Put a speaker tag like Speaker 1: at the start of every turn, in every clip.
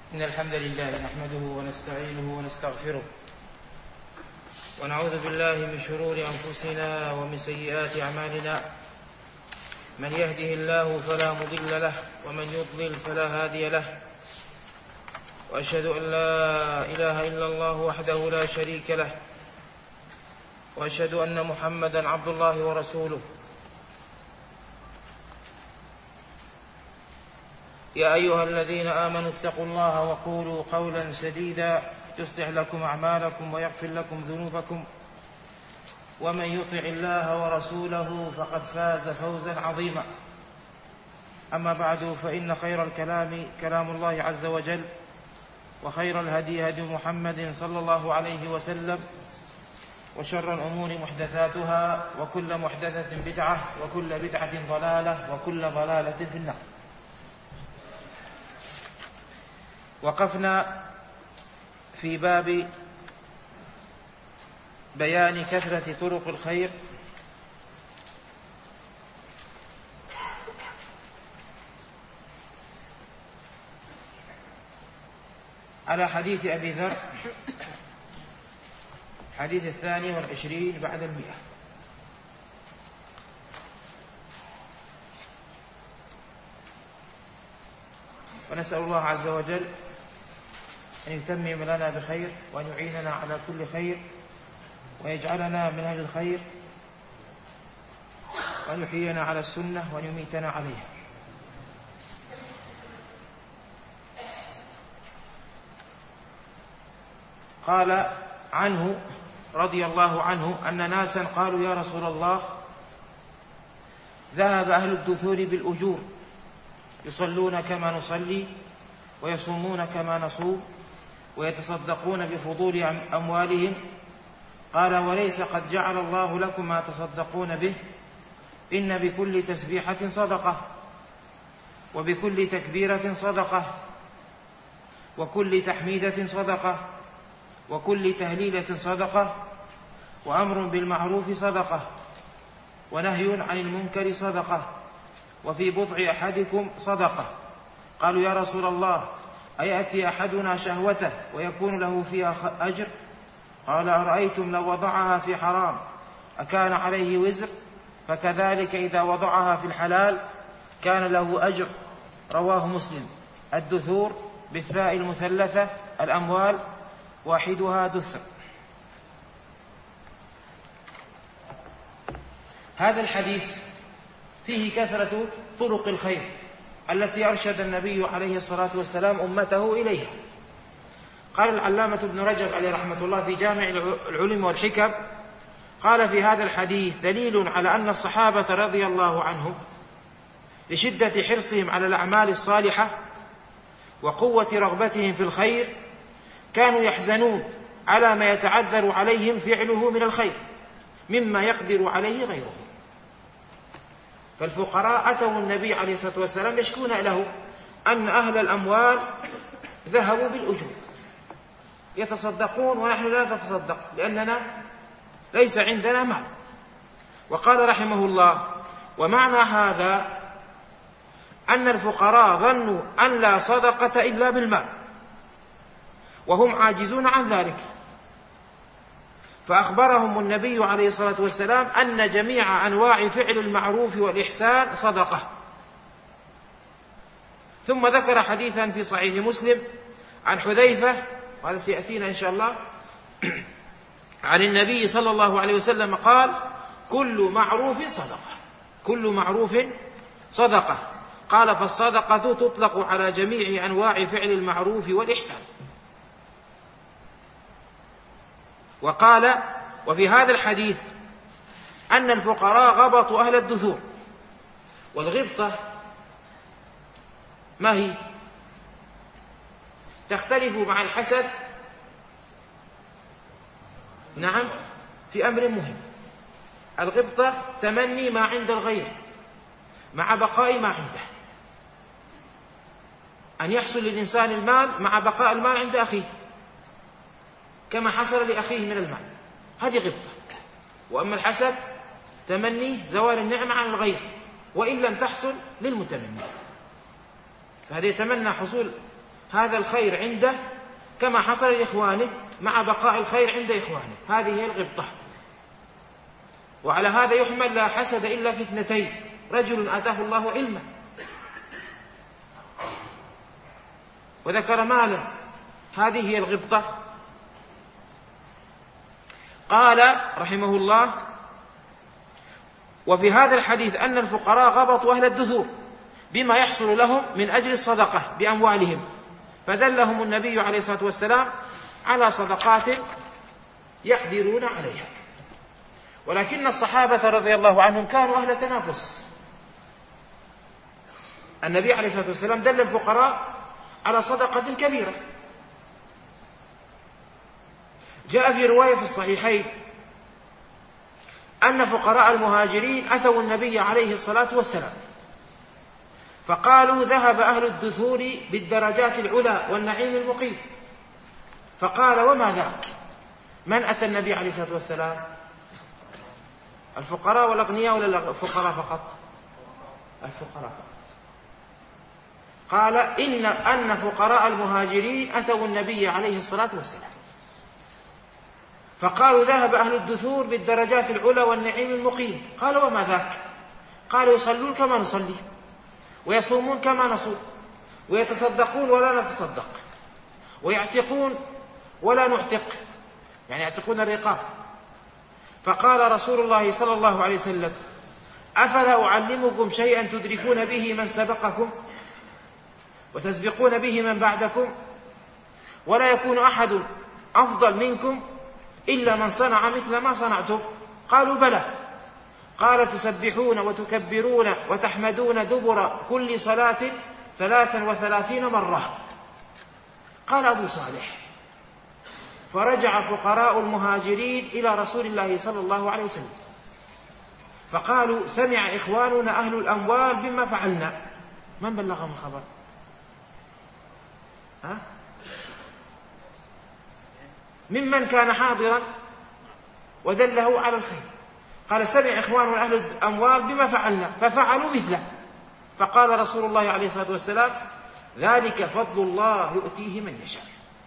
Speaker 1: إن الحمد لله نحمده ونستعينه ونستغفره ونعوذ بالله من شرور أنفسنا ومن سيئات أعمالنا. من يهده الله فلا مضل له ومن يضلل فلا هادي له، وأشهد أن لا إله إلا الله وحده لا شريك له، وأشهد أن محمدا عبد الله ورسوله. يا أيها الذين آمنوا اتقوا الله وقولوا قولا سديدا يصلح لكم أعمالكم ويغفر لكم ذنوبكم، ومن يطع الله ورسوله فقد فاز فوزا عظيما. أما بعد، فإن خير الكلام كلام الله عز وجل، وخير الهدي هدي محمد صلى الله عليه وسلم، وشر الأمور محدثاتها، وكل محدثة بدعة، وكل بدعة ضلالة، وكل ضلالة في النار. وقفنا في باب بيان كثرة طرق الخير على حديث أبي ذر، حديث 22 بعد 100. ونسأل الله عز وجل أن يتمم لنا بخير، وأن يعيننا على كل خير، ويجعلنا من أهل الخير، وأن يحيينا على السنة، وأن يميتنا عليها. قال عنه رضي الله عنه أن ناسا قالوا: يا رسول الله، ذهب أهل الدثور بالأجور، يصلون كما نصلي، ويصومون كما نصوم، ويتصدقون بفضول أموالهم. قال: وليس قد جعل الله لكم ما تصدقون به؟ إن بكل تسبيحة صدقة، وبكل تكبيرة صدقة، وكل تحميدة صدقة، وكل تهليلة صدقة، وأمر بالمعروف صدقة، ونهي عن المنكر صدقة، وفي بضع أحدكم صدقة. قالوا: يا رسول الله، أيأتي أحدنا شهوته ويكون له فيها أجر؟ قال: أرأيتم لو وضعها في حرام أكان عليه وزر؟ فكذلك إذا وضعها في الحلال كان له أجر. رواه مسلم. الدثور بالثاء المثلثة الأموال، واحدها دثر. هذا الحديث فيه كثرة طرق الخير التي أرشد النبي عليه الصلاة والسلام أمته إليها. قال العلامة ابن رجب عليه رحمة الله في جامع العلوم والحكم، قال: في هذا الحديث دليل على أن الصحابة رضي الله عنهم لشدة حرصهم على الأعمال الصالحة وقوة رغبتهم في الخير كانوا يحزنون على ما يتعذر عليهم فعله من الخير مما يقدر عليه غيرهم. فالفقراء أتوا النبي عليه الصلاة والسلام يشكون له أن أهل الأموال ذهبوا بالأجور يتصدقون، ونحن لا نتصدق لأننا ليس عندنا مال. وقال رحمه الله: ومعنى هذا أن الفقراء ظنوا أن لا صدقة إلا بالمال، وهم عاجزون عن ذلك، فأخبرهم النبي عليه الصلاة والسلام أن جميع أنواع فعل المعروف والإحسان صدقة. ثم ذكر حديثا في صحيح مسلم عن حذيفة، وهذا سيأتينا إن شاء الله، عن النبي صلى الله عليه وسلم قال: كل معروف صدقة، كل معروف صدقة. قال: فالصدقة تطلق على جميع أنواع فعل المعروف والإحسان. وقال: وفي هذا الحديث أن الفقراء غبطوا أهل الدثور. والغبطة ما هي؟ تختلف مع الحسد، نعم، في أمر مهم. الغبطة تمني ما عند الغير مع بقاء ما عنده، أن يحصل للإنسان المال مع بقاء المال عند أخيه كما حصل لأخيه من المال، هذه غبطة. وأما الحسد تمني زوال النعمة عن الغير وإن لم تحصل للمتمني، فهذا يتمنى حصول هذا الخير عنده كما حصل لإخوانه مع بقاء الخير عند إخوانه. هذه هي الغبطة. وعلى هذا يحمل لا حسد إلا في اثنتين: رجل آتاه الله علما وذكر مالا، هذه هي الغبطة. قال رحمه الله: وفي هذا الحديث أن الفقراء غبطوا أهل الدثور بما يحصل لهم من أجل الصدقة بأموالهم، فدلهم النبي عليه الصلاة والسلام على صدقات يقدرون عليها. ولكن الصحابة رضي الله عنهم كانوا أهل تنافس. النبي عليه الصلاة والسلام دل الفقراء على صدقة كبيرة. جاء في رواية في الصحيحين أن فقراء المهاجرين أتوا النبي عليه الصلاة والسلام فقالوا: ذهب أهل الدثور بالدرجات العلى والنعيم المقيم. فقال: وما ذاك؟ من أتى النبي عليه الصلاة والسلام؟ الفقراء والأغنياء ولا الفقراء فقط؟ الفقراء فقط. قال: أن فقراء المهاجرين أتوا النبي عليه الصلاة والسلام فقالوا: ذهب أهل الدثور بالدرجات العلى والنعيم المقيم. قال: وما ذاك؟ قالوا: يصلون كما نصلي، ويصومون كما نصوم، ويتصدقون ولا نتصدق، ويعتقون ولا نعتق، يعني يعتقون الرقاب. فقال رسول الله صلى الله عليه وسلم: أفلا أعلمكم شيئا تدركون به من سبقكم وتسبقون به من بعدكم، ولا يكون أحد أفضل منكم إلا من صنع مثل ما صنعتم؟ قالوا: بلى. قال: تسبحون وتكبرون وتحمدون دبر كل صلاة 33 مرة. قال أبو صالح: فرجع فقراء المهاجرين إلى رسول الله صلى الله عليه وسلم فقالوا: سمع إخواننا أهل الأموال بما فعلنا. من بلغهم الخبر؟ ممن كان حاضرا ودله على الخير. قال: سمع إخواننا أهل الأموال بما فعلنا ففعلوا مثله. فقال رسول الله عليه الصلاة والسلام: ذلك فضل الله يؤتيه من يشاء.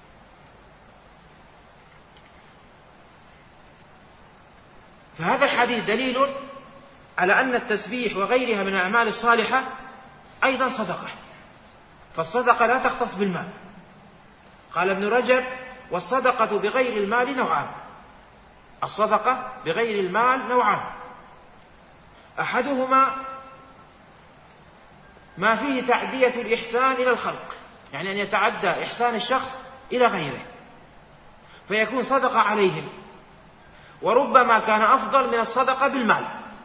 Speaker 1: فهذا الحديث دليل على أن التسبيح وغيرها من الأعمال الصالحة أيضا صدقة، فالصدقة لا تختص بالمال. قال ابن رجب: والصدقة بغير المال نوعان. الصدقة بغير المال نوعان: أحدهما ما فيه تعدية الإحسان إلى الخلق، يعني أن يتعدى إحسان الشخص إلى غيره فيكون صدقة عليهم، وربما كان أفضل من الصدقة بالمال.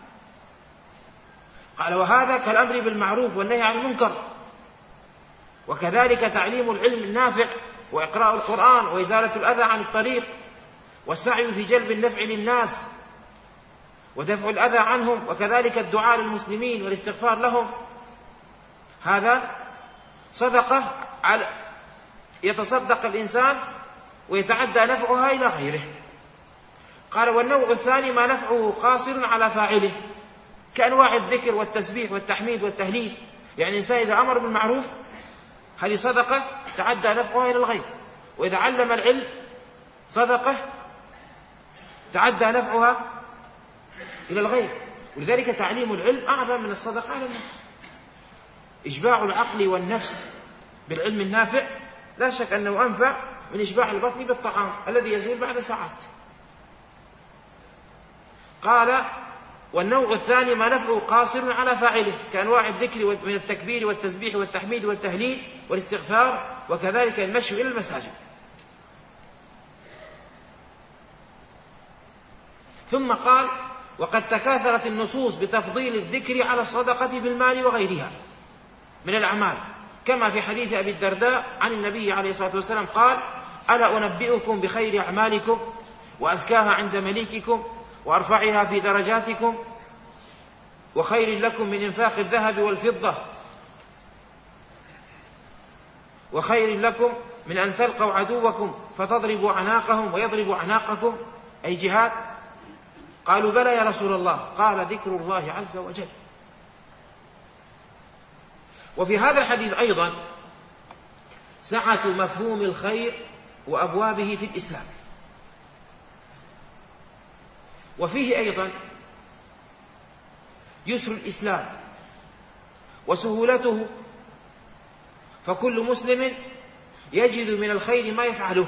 Speaker 1: قال: وهذا كالأمر بالمعروف والنهي عن المنكر، وكذلك تعليم العلم النافع وإقراء القرآن وإزالة الأذى عن الطريق والسعي في جلب النفع للناس ودفع الأذى عنهم، وكذلك الدعاء للمسلمين والاستغفار لهم. هذا صدقة يتصدق الإنسان ويتعدى نفعها إلى غيره. قال: والنوع الثاني ما نفعه قاصر على فاعله، كأنواع الذكر والتسبيح والتحميد والتهليل. يعني الإنسان إذا أمر بالمعروف هذه صدقة تعدى نفعها إلى الغير، وإذا علم العلم صدقة تعدى نفعها إلى الغير. ولذلك تعليم العلم أعظم من الصدقة على النفس. إشباع العقل والنفس بالعلم النافع لا شك أنه أنفع من إشباع البطن بالطعام الذي يزول بعد ساعات. قال: والنوع الثاني ما نفعه قاصر على فاعله، كأنواع الذكر من التكبير والتسبيح والتحميد والتهليل والاستغفار، وكذلك المشي إلى المساجد. ثم قال: وقد تكاثرت النصوص بتفضيل الذكر على الصدقة بالمال وغيرها من الأعمال، كما في حديث أبي الدرداء عن النبي عليه الصلاة والسلام قال: ألا أنبئكم بخير أعمالكم وأزكاها عند مليككم وأرفعها في درجاتكم وخير لكم من إنفاق الذهب والفضة وخير لكم من أن تلقوا عدوكم فتضربوا أعناقهم ويضربوا أعناقكم، أي جهاد؟ قالوا: بلى يا رسول الله. قال: ذكر الله عز وجل. وفي هذا الحديث أيضا سعة مفهوم الخير وأبوابه في الإسلام. وفيه أيضا يسر الإسلام وسهولته، فكل مسلم يجد من الخير ما يفعله.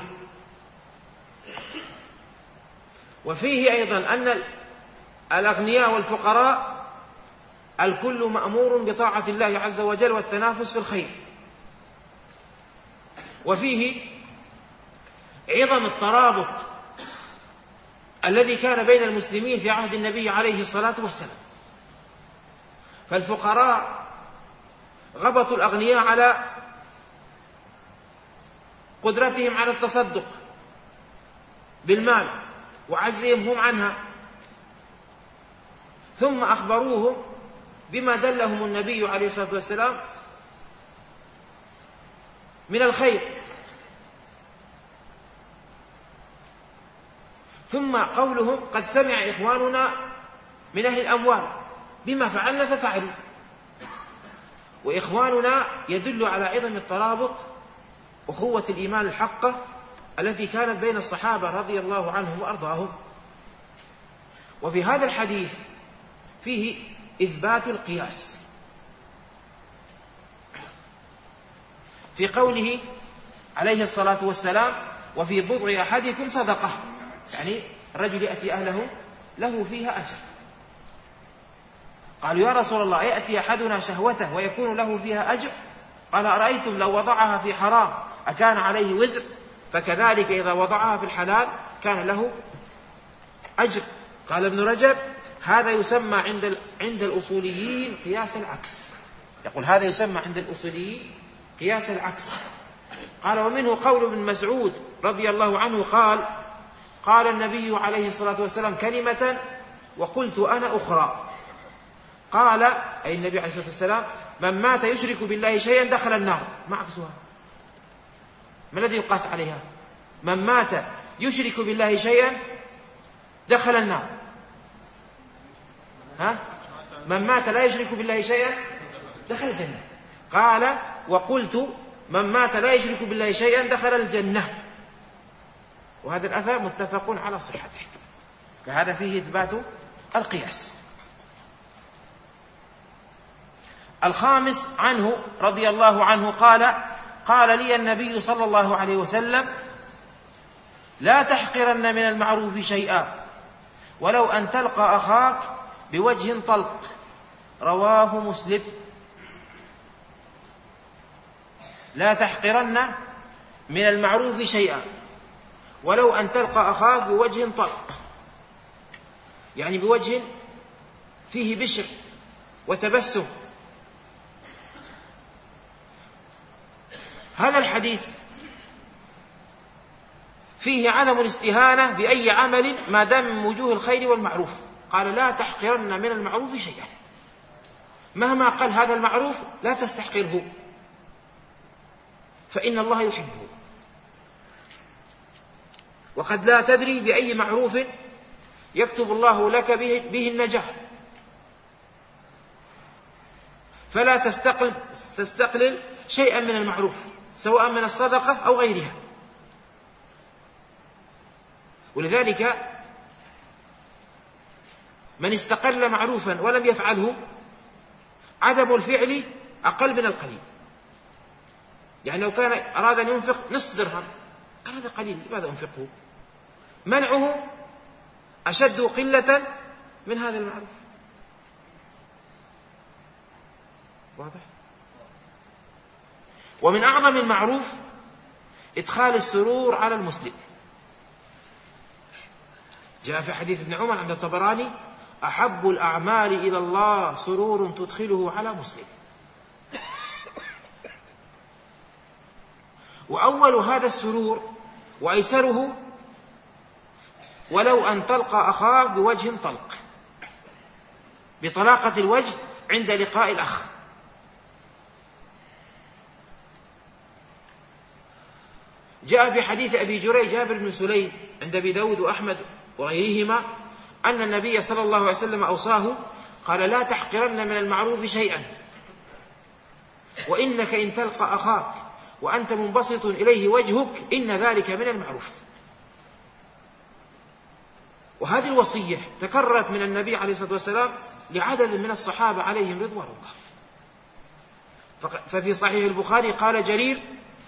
Speaker 1: وفيه أيضا أن الأغنياء والفقراء الكل مأمور بطاعة الله عز وجل والتنافس في الخير. وفيه عظم الترابط الذي كان بين المسلمين في عهد النبي عليه الصلاة والسلام، فالفقراء غبطوا الأغنياء على قدرتهم على التصدق بالمال وعجزهم هم عنها، ثم أخبروهم بما دلهم النبي عليه الصلاة والسلام من الخير، ثم قولهم قد سمع إخواننا من أهل الأموال بما فعلنا ففعلوا. وإخواننا يدل على عظم الترابط وقوة الإيمان الحقة التي كانت بين الصحابة رضي الله عنهم وأرضاهم. وفي هذا الحديث فيه إثبات القياس في قوله عليه الصلاة والسلام وفي بضع أحدكم صدقة، يعني الرجل يأتي أهله له فيها أجر. قالوا يا رسول الله يأتي أحدنا شهوته ويكون له فيها أجر؟ قال أرأيتم لو وضعها في حرام أكان عليه وزر؟ فكذلك إذا وضعها في الحلال كان له أجر. قال ابن رجب هذا يسمى عند الأصوليين قياس العكس، يقول هذا يسمى عند الأصوليين قياس العكس. قال ومنه قول ابن مسعود رضي الله عنه قال النبي عليه الصلاة والسلام كلمة وقلت أنا أخرى، قال أي النبي عليه الصلاة والسلام من مات يشرك بالله شيئا دخل النار. ما عكسها؟ ما الذي يقاس عليها؟ من مات يشرك بالله شيئا دخل النار، من مات لا يشرك بالله شيئا دخل الجنة. قال وقلت من مات لا يشرك بالله شيئا دخل الجنة. وهذا الأثر متفق على صحته، فهذا فيه إثبات القياس. الخامس عنه رضي الله عنه قال لي النبي صلى الله عليه وسلم لا تحقرن من المعروف شيئا ولو أن تلقى أخاك بوجه طلق، رواه مسلم. لا تحقرن من المعروف شيئا ولو أن تلقى أخاك بوجه طلق، يعني بوجه فيه بشر وتبسم. هذا الحديث فيه عدم الاستهانة بأي عمل ما دام من وجوه الخير والمعروف. قال لا تحقرن من المعروف شيئا، مهما قال هذا المعروف لا تستحقره فإن الله يحبه، وقد لا تدري بأي معروف يكتب الله لك به النجاح، فلا تستقلل شيئا من المعروف سواء من الصدقة أو غيرها. ولذلك من استقل معروفا ولم يفعله عدم الفعل أقل من القليل. يعني لو كان أراد أن ينفق نصف درهم قال هذا قليل لماذا أنفقه؟ منعه أشد قلة من هذا المعروف. واضح؟ ومن أعظم المعروف إدخال السرور على المسلم. جاء في حديث ابن عمر عند الطبراني أحب الأعمال إلى الله سرور تدخله على مسلم. وأول هذا السرور وأيسره ولو أن تلقى أخاك بوجه طلق، بطلاقة الوجه عند لقاء الأخ. جاء في حديث أبي جريج جابر بن سليم عند أبي داود وأحمد وغيرهما أن النبي صلى الله عليه وسلم أوصاه قال لا تحقرن من المعروف شيئا، وإنك إن تلقى أخاك وأنت منبسط إليه وجهك إن ذلك من المعروف. وهذه الوصية تكررت من النبي عليه الصلاة والسلام لعدد من الصحابة عليهم رضوان الله. ففي صحيح البخاري قال جرير: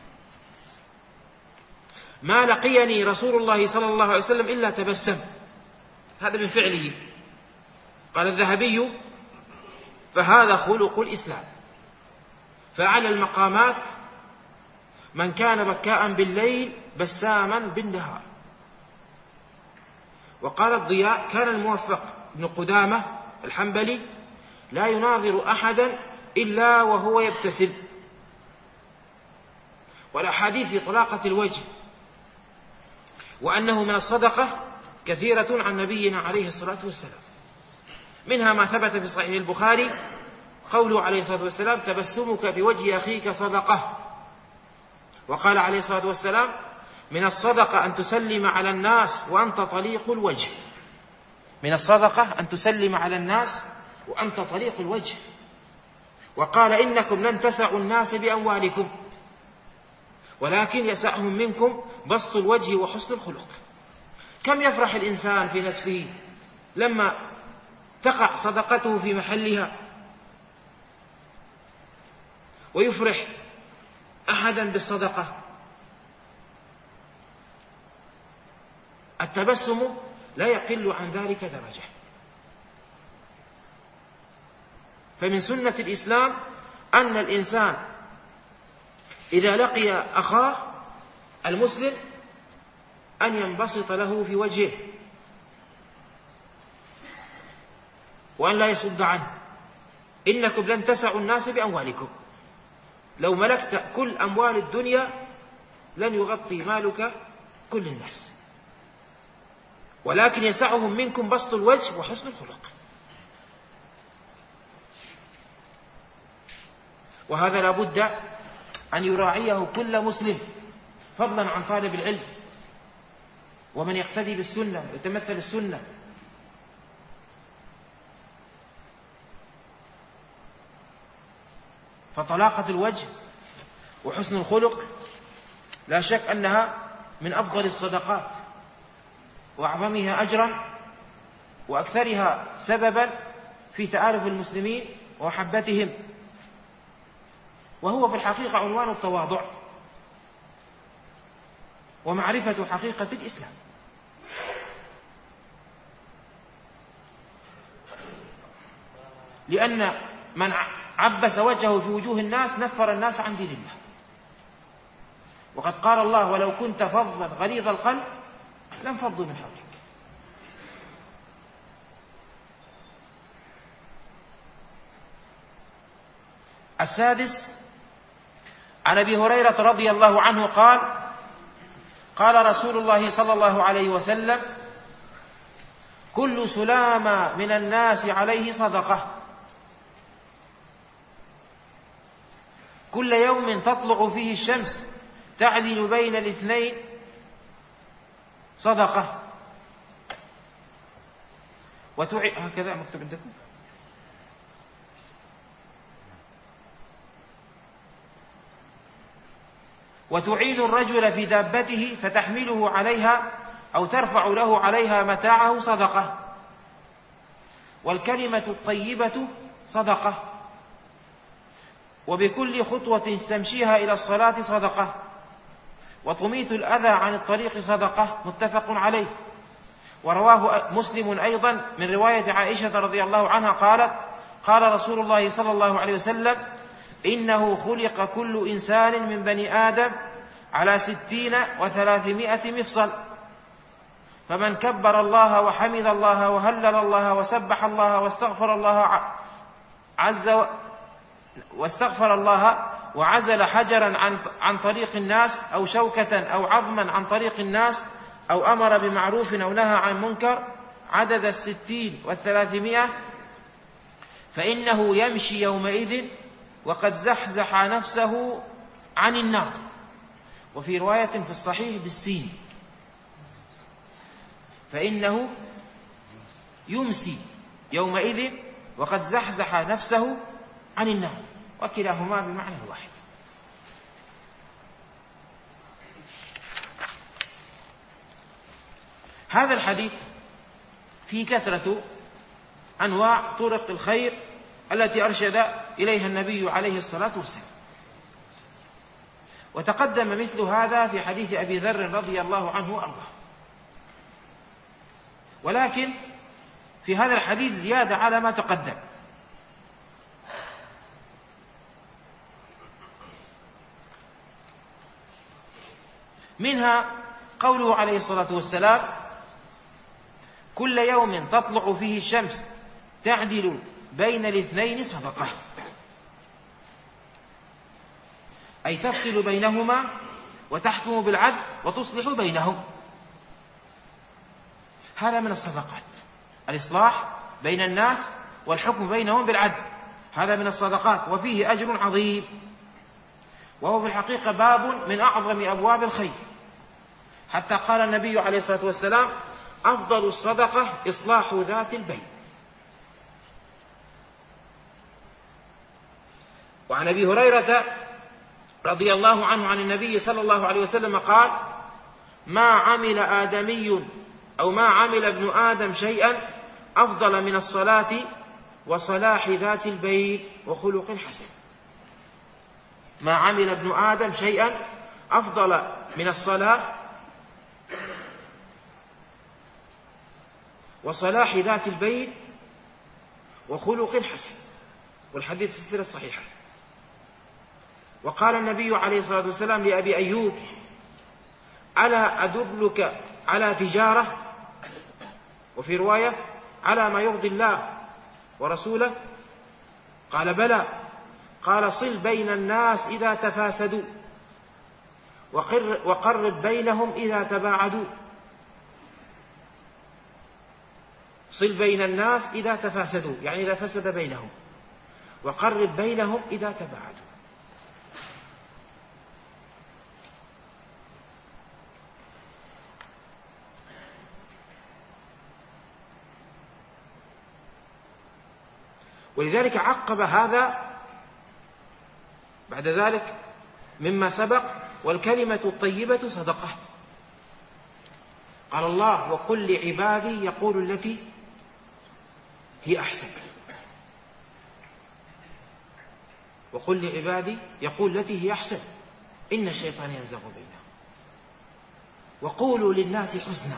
Speaker 1: ما لقيني رسول الله صلى الله عليه وسلم إلا تبسم. هذا من فعله. قال الذهبي: فهذا خلق الإسلام. فأعلى المقامات من كان بكاء بالليل بساما بالنهار. وقال الضياء: كان الموفق بن قدامة الحنبلي لا يناظر أحدا إلا وهو يبتسم. والأحاديث في طلاقة الوجه وأنه من الصدقة كثيرة عن نبينا عليه الصلاة والسلام. منها ما ثبت في صحيح البخاري قوله عليه الصلاة والسلام: تبسمك بوجه أخيك صدقة. وقال عليه الصلاة والسلام: من الصدقة أن تسلم على الناس وأنت طليق الوجه. من الصدقة أن تسلم على الناس وأنت طليق الوجه. وقال: إنكم لن تسعوا الناس بأموالكم ولكن يسعهم منكم بسط الوجه وحسن الخلق. كم يفرح الإنسان في نفسه لما تقع صدقته في محلها، ويفرح أحدا بالصدقة. التبسم لا يقل عن ذلك درجة. فمن سنة الإسلام أن الإنسان إذا لقي أخاه المسلم أن ينبسط له في وجهه وأن لا يصد عنه. إنكم لن تسعوا الناس بأموالكم. لو ملكت كل أموال الدنيا لن يغطي مالك كل الناس، ولكن يسعهم منكم بسط الوجه وحسن الخلق. وهذا لا بد أن يراعيه كل مسلم، فضلا عن طالب العلم ومن يقتدي بالسنة ويتمثل السنة. فطلاقة الوجه وحسن الخلق لا شك أنها من أفضل الصدقات وأعظمها أجرا وأكثرها سببا في تآلف المسلمين ومحبتهم، وهو في الحقيقة عنوان التواضع ومعرفة حقيقة الإسلام. لأن من عبس وجهه في وجوه الناس نفر الناس عن دين الله. وقد قال الله: ولو كنت فظا غليظ القلب لانفضوا من حولك. السادس: عن أبي هريرة رضي الله عنه قال: قال رسول الله صلى الله عليه وسلم: كل سلامة من الناس عليه صدقة، كل يوم تطلع فيه الشمس تعدل بين الاثنين صدقة. هكذا مكتوب عندكم. وتعين الرجل في دابته فتحمله عليها أو ترفع له عليها متاعه صدقة. والكلمة الطيبة صدقة. وبكل خطوة تمشيها إلى الصلاة صدقة. وتميت الأذى عن الطريق صدقة. متفق عليه. ورواه مسلم أيضا من رواية عائشة رضي الله عنها قالت: قال رسول الله صلى الله عليه وسلم: إنه خلق كل إنسان من بني آدم على 60 و300 مفصل، فمن كبر الله وحمد الله وهلل الله وسبح الله واستغفر الله وعزل حجرا عن طريق الناس أو شوكة أو عظما عن طريق الناس أو أمر بمعروف أو نهى عن منكر عدد 60 و300 فإنه يمشي يومئذ وقد زحزح نفسه عن النار. وفي رواية في الصحيح بالسين: فإنه يمسي يومئذ وقد زحزح نفسه عن النار. وكلاهما بمعنى واحد. هذا الحديث فيه كثرة أنواع طرق الخير التي أرشد إليها النبي عليه الصلاة والسلام، وتقدم مثل هذا في حديث أبي ذر رضي الله عنه وأرضاه. ولكن في هذا الحديث زيادة على ما تقدم، منها قوله عليه الصلاة والسلام: كل يوم تطلع فيه الشمس تعدل بين الاثنين صدقة، أي تفصل بينهما وتحكم بالعدل وتصلح بينهم. هذا من الصدقات، الإصلاح بين الناس والحكم بينهم بالعدل، هذا من الصدقات وفيه أجر عظيم، وهو في الحقيقة باب من أعظم أبواب الخير، حتى قال النبي عليه الصلاة والسلام: أفضل الصدقة إصلاح ذات البين. وعن أبي هريرة رضي الله عنه عن النبي صلى الله عليه وسلم قال: ما عمل آدمي أو ما عمل ابن آدم شيئا أفضل من الصلاة وصلاح ذات البين وخلق حسن. ما عمل ابن آدم شيئا أفضل من الصلاة وصلاح ذات البين وخلق حسن، والحديث في السيرة الصحيحة. وقال النبي عليه الصلاة والسلام لأبي أيوب: ألا أدلك على تجارة، وفي رواية: على ما يرضي الله ورسوله؟ قال: بلى. قال: صل بين الناس إذا تفاسدوا، وقرب بينهم إذا تباعدوا. صل بين الناس إذا تفاسدوا، يعني إذا فسد بينهم، وقرب بينهم إذا تباعدوا. ولذلك عقب هذا بعد ذلك مما سبق: والكلمة الطيبة صدقة. قال الله: وقل لعبادي يقول التي هي أحسن. وقل لعبادي يقول التي هي أحسن إن الشيطان ينزغ بينهم. وقولوا للناس حسنا.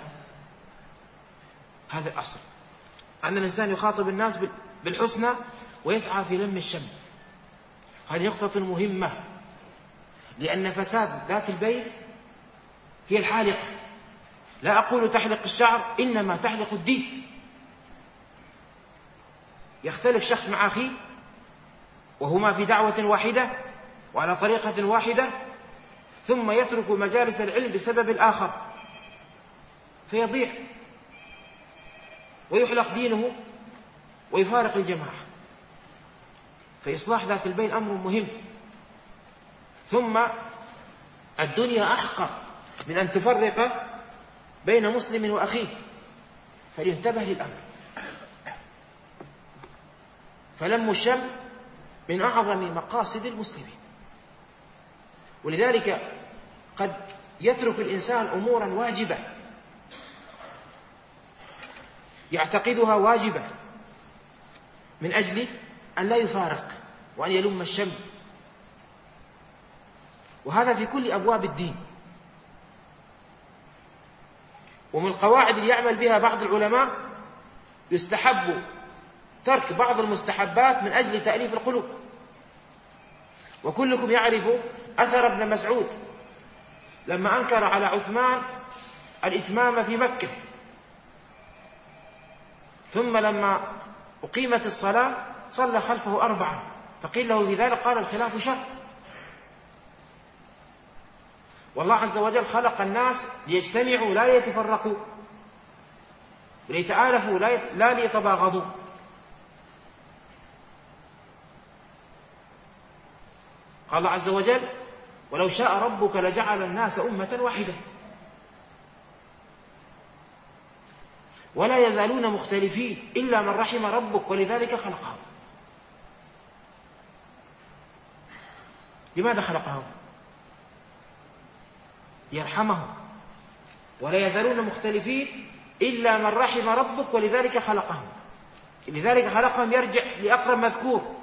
Speaker 1: هذا الأصل، أن الإنسان يخاطب الناس بالحسنى ويسعى في لم الشمل. هذه نقطة مهمة، لأن فساد ذات البين هي الحالقة. لا أقول تحلق الشعر، إنما تحلق الدين. يختلف شخص مع أخيه وهما في دعوة واحدة وعلى طريقة واحدة، ثم يترك مجالس العلم بسبب الآخر فيضيع ويحلق دينه ويفارق الجماعة. فإصلاح ذات البين أمر مهم. ثم الدنيا أحقر من أن تفرق بين مسلم وأخيه، فلينتبه للأمر. فلم الشمل من أعظم مقاصد المسلمين، ولذلك قد يترك الإنسان أمورا واجبة يعتقدها واجبة من أجل أن لا يفارق وأن يلم الشمل. وهذا في كل أبواب الدين. ومن القواعد اللي يعمل بها بعض العلماء: يستحب ترك بعض المستحبات من أجل تأليف القلوب. وكلكم يعرف أثر ابن مسعود لما أنكر على عثمان الإتمام في مكة، ثم لما أقيمت الصلاة صلى خلفه 4، فقيل له في ذلك قال: الخلاف شر. والله عز وجل خلق الناس ليجتمعوا لا ليتفرقوا، وليتآلفوا لا ليتباغضوا. قال الله عز وجل: ولو شاء ربك لجعل الناس أمة واحدة ولا يزالون مختلفين إلا من رحم ربك ولذلك خلقهم. لماذا خلقهم؟ ليرحمهم. ولا يزالون مختلفين إلا من رحم ربك ولذلك خلقهم. لذلك خلقهم يرجع لأقرب مذكور،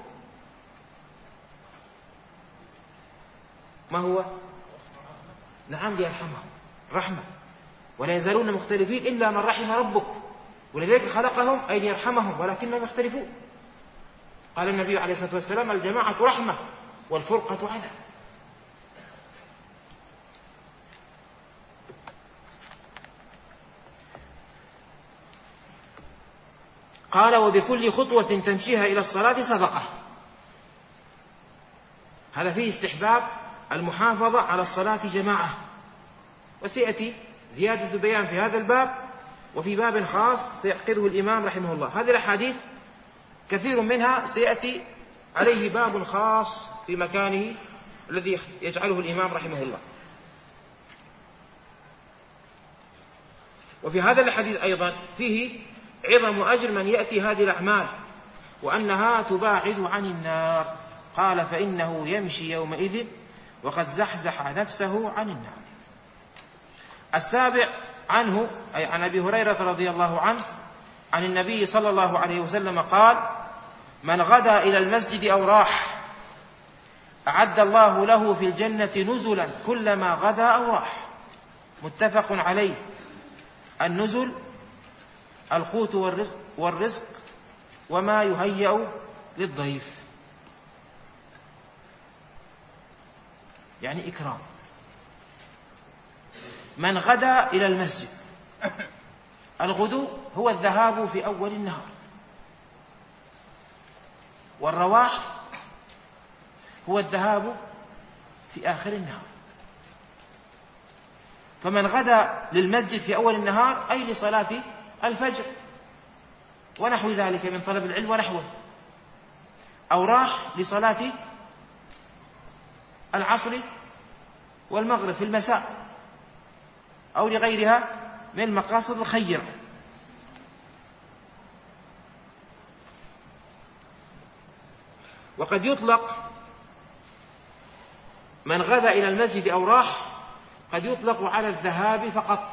Speaker 1: ما هو؟ نعم، ليرحمهم، رحمة. ولا يزالون مختلفين إلا من رحم ربك ولذلك خلقهم أي ليرحمهم ولكنهم يختلفون. قال النبي عليه الصلاة والسلام: الجماعة رحمة والفرقة عذاب. قال: وبكل خطوة تمشيها إلى الصلاة صدقة. هذا فيه استحباب المحافظة على الصلاة جماعة، وسيأتي زيادة بيان في هذا الباب وفي باب خاص سيعقده الإمام رحمه الله. هذه الأحاديث كثير منها سيأتي عليه باب خاص في مكانه الذي يجعله الإمام رحمه الله. وفي هذا الحديث أيضا فيه عظم أجر من يأتي هذه الأعمال وأنها تباعد عن النار. قال: فإنه يمشي يومئذ وقد زحزح نفسه عن النار. السابع عنه أي عن أبي هريرة رضي الله عنه عن النبي صلى الله عليه وسلم قال: من غدا إلى المسجد أو راح أعد الله له في الجنة نزلا كلما غدا أو راح. متفق عليه. النزل القوت والرزق وما يهيأ للضيف، يعني إكرام. من غدا إلى المسجد، الغدو هو الذهاب في أول النهار، والرواح هو الذهاب في آخر النهار. فمن غدا للمسجد في أول النهار أي لصلاة الفجر ونحو ذلك من طلب العلم ونحوه، أو راح لصلاة العصر والمغرب في المساء، أو لغيرها من المقاصد الخيرة. وقد يطلق من غدا إلى المسجد أو راح قد يطلق على الذهاب فقط،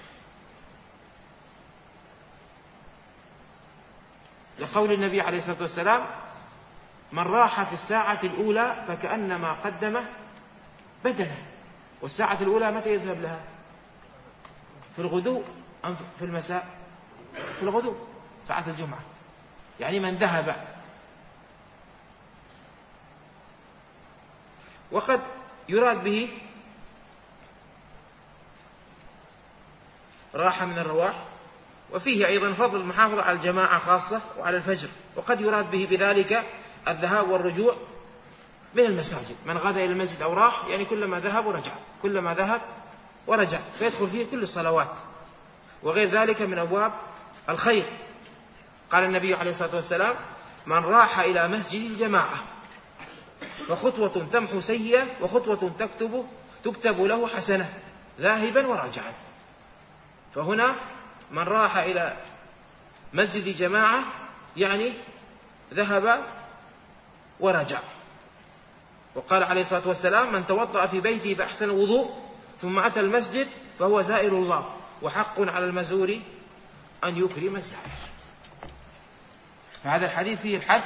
Speaker 1: لقول النبي عليه الصلاة والسلام: من راح في الساعة الأولى فكأنما قدم بدنه. والساعة الأولى متى يذهب لها؟ في الغدو أم في المساء؟ في الغدو، ساعة الجمعة، يعني من ذهب. وقد يراد به راحة من الرواح، وفيه أيضا فضل المحافظة على الجماعة خاصة وعلى الفجر. وقد يراد به بذلك الذهاب والرجوع من المساجد. من غدا إلى المسجد أو راح يعني كلما ذهب ورجع، كلما ذهب ورجع، فيدخل فيه كل الصلوات وغير ذلك من أبواب الخير. قال النبي عليه الصلاة والسلام: من راح إلى مسجد الجماعة فخطوة تمحو سيئة وخطوة تكتب له حسنة ذاهبا وراجعا. فهنا من راح إلى مسجد جماعة يعني ذهب ورجع. وقال عليه الصلاة والسلام: من توضأ في بيته بأحسن وضوء ثم أتى المسجد فهو زائر الله، وحق على المزور أن يكرم الزائر. فهذا الحديث فيه الحث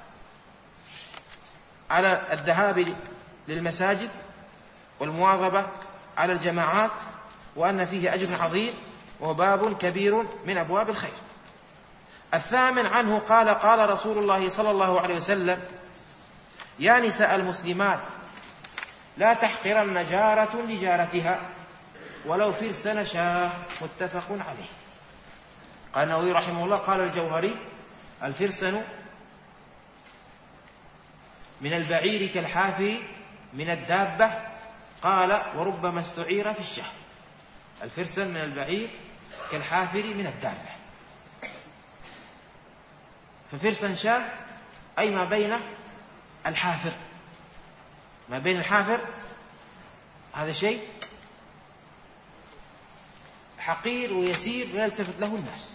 Speaker 1: على الذهاب للمساجد والمواظبة على الجماعات، وأن فيه أجر عظيم وهو باب كبير من أبواب الخير. الثامن عنه قال: قال رسول الله صلى الله عليه وسلم: يا نساء المسلمات لا تحقرن جارة لجارتها ولو فرس نشاه. متفق عليه. قال النووي رحمه الله: قال الجوهري: الفرسن من البعير كالحافر من الدابة. قال: وربما استعير في الشهر. الفرسن من البعير كالحافر من الدابة. ففرسن شاه أي ما بين الحافر، ما بين الحافر هذا شيء حقير ويسير لا يلتفت له الناس.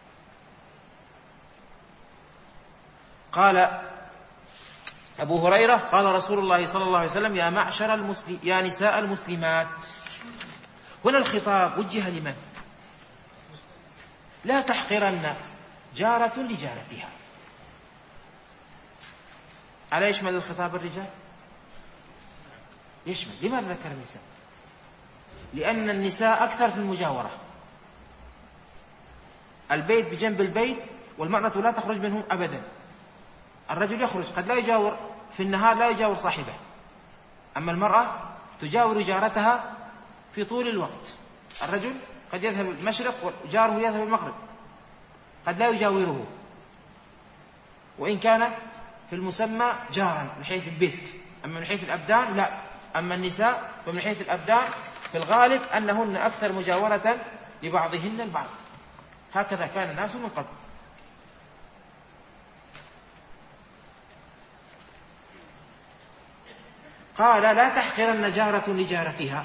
Speaker 1: قال أبو هريرة: قال رسول الله صلى الله عليه وسلم: يا نساء المسلمات. هنا الخطاب وجه لمن؟ لا تحقرن جارة لجارتها. ألا يشمل الخطاب الرجال؟ يشمل. لماذا ذكر النساء؟ لأن النساء أكثر في المجاورة، البيت بجنب البيت والمرأة لا تخرج منه أبدا. الرجل يخرج قد لا يجاور في النهار، لا يجاور صاحبه، أما المرأة تجاور جارتها في طول الوقت. الرجل قد يذهب المشرق وجاره يذهب المغرب، قد لا يجاوره، وإن كان في المسمى جارا من حيث البيت، أما من حيث الأبدان لا. أما النساء فمن حيث الأبدان في الغالب أنهن أكثر مجاورة لبعضهن البعض. هكذا كان الناس من قبل. قال لا تحقرن جارة لجارتها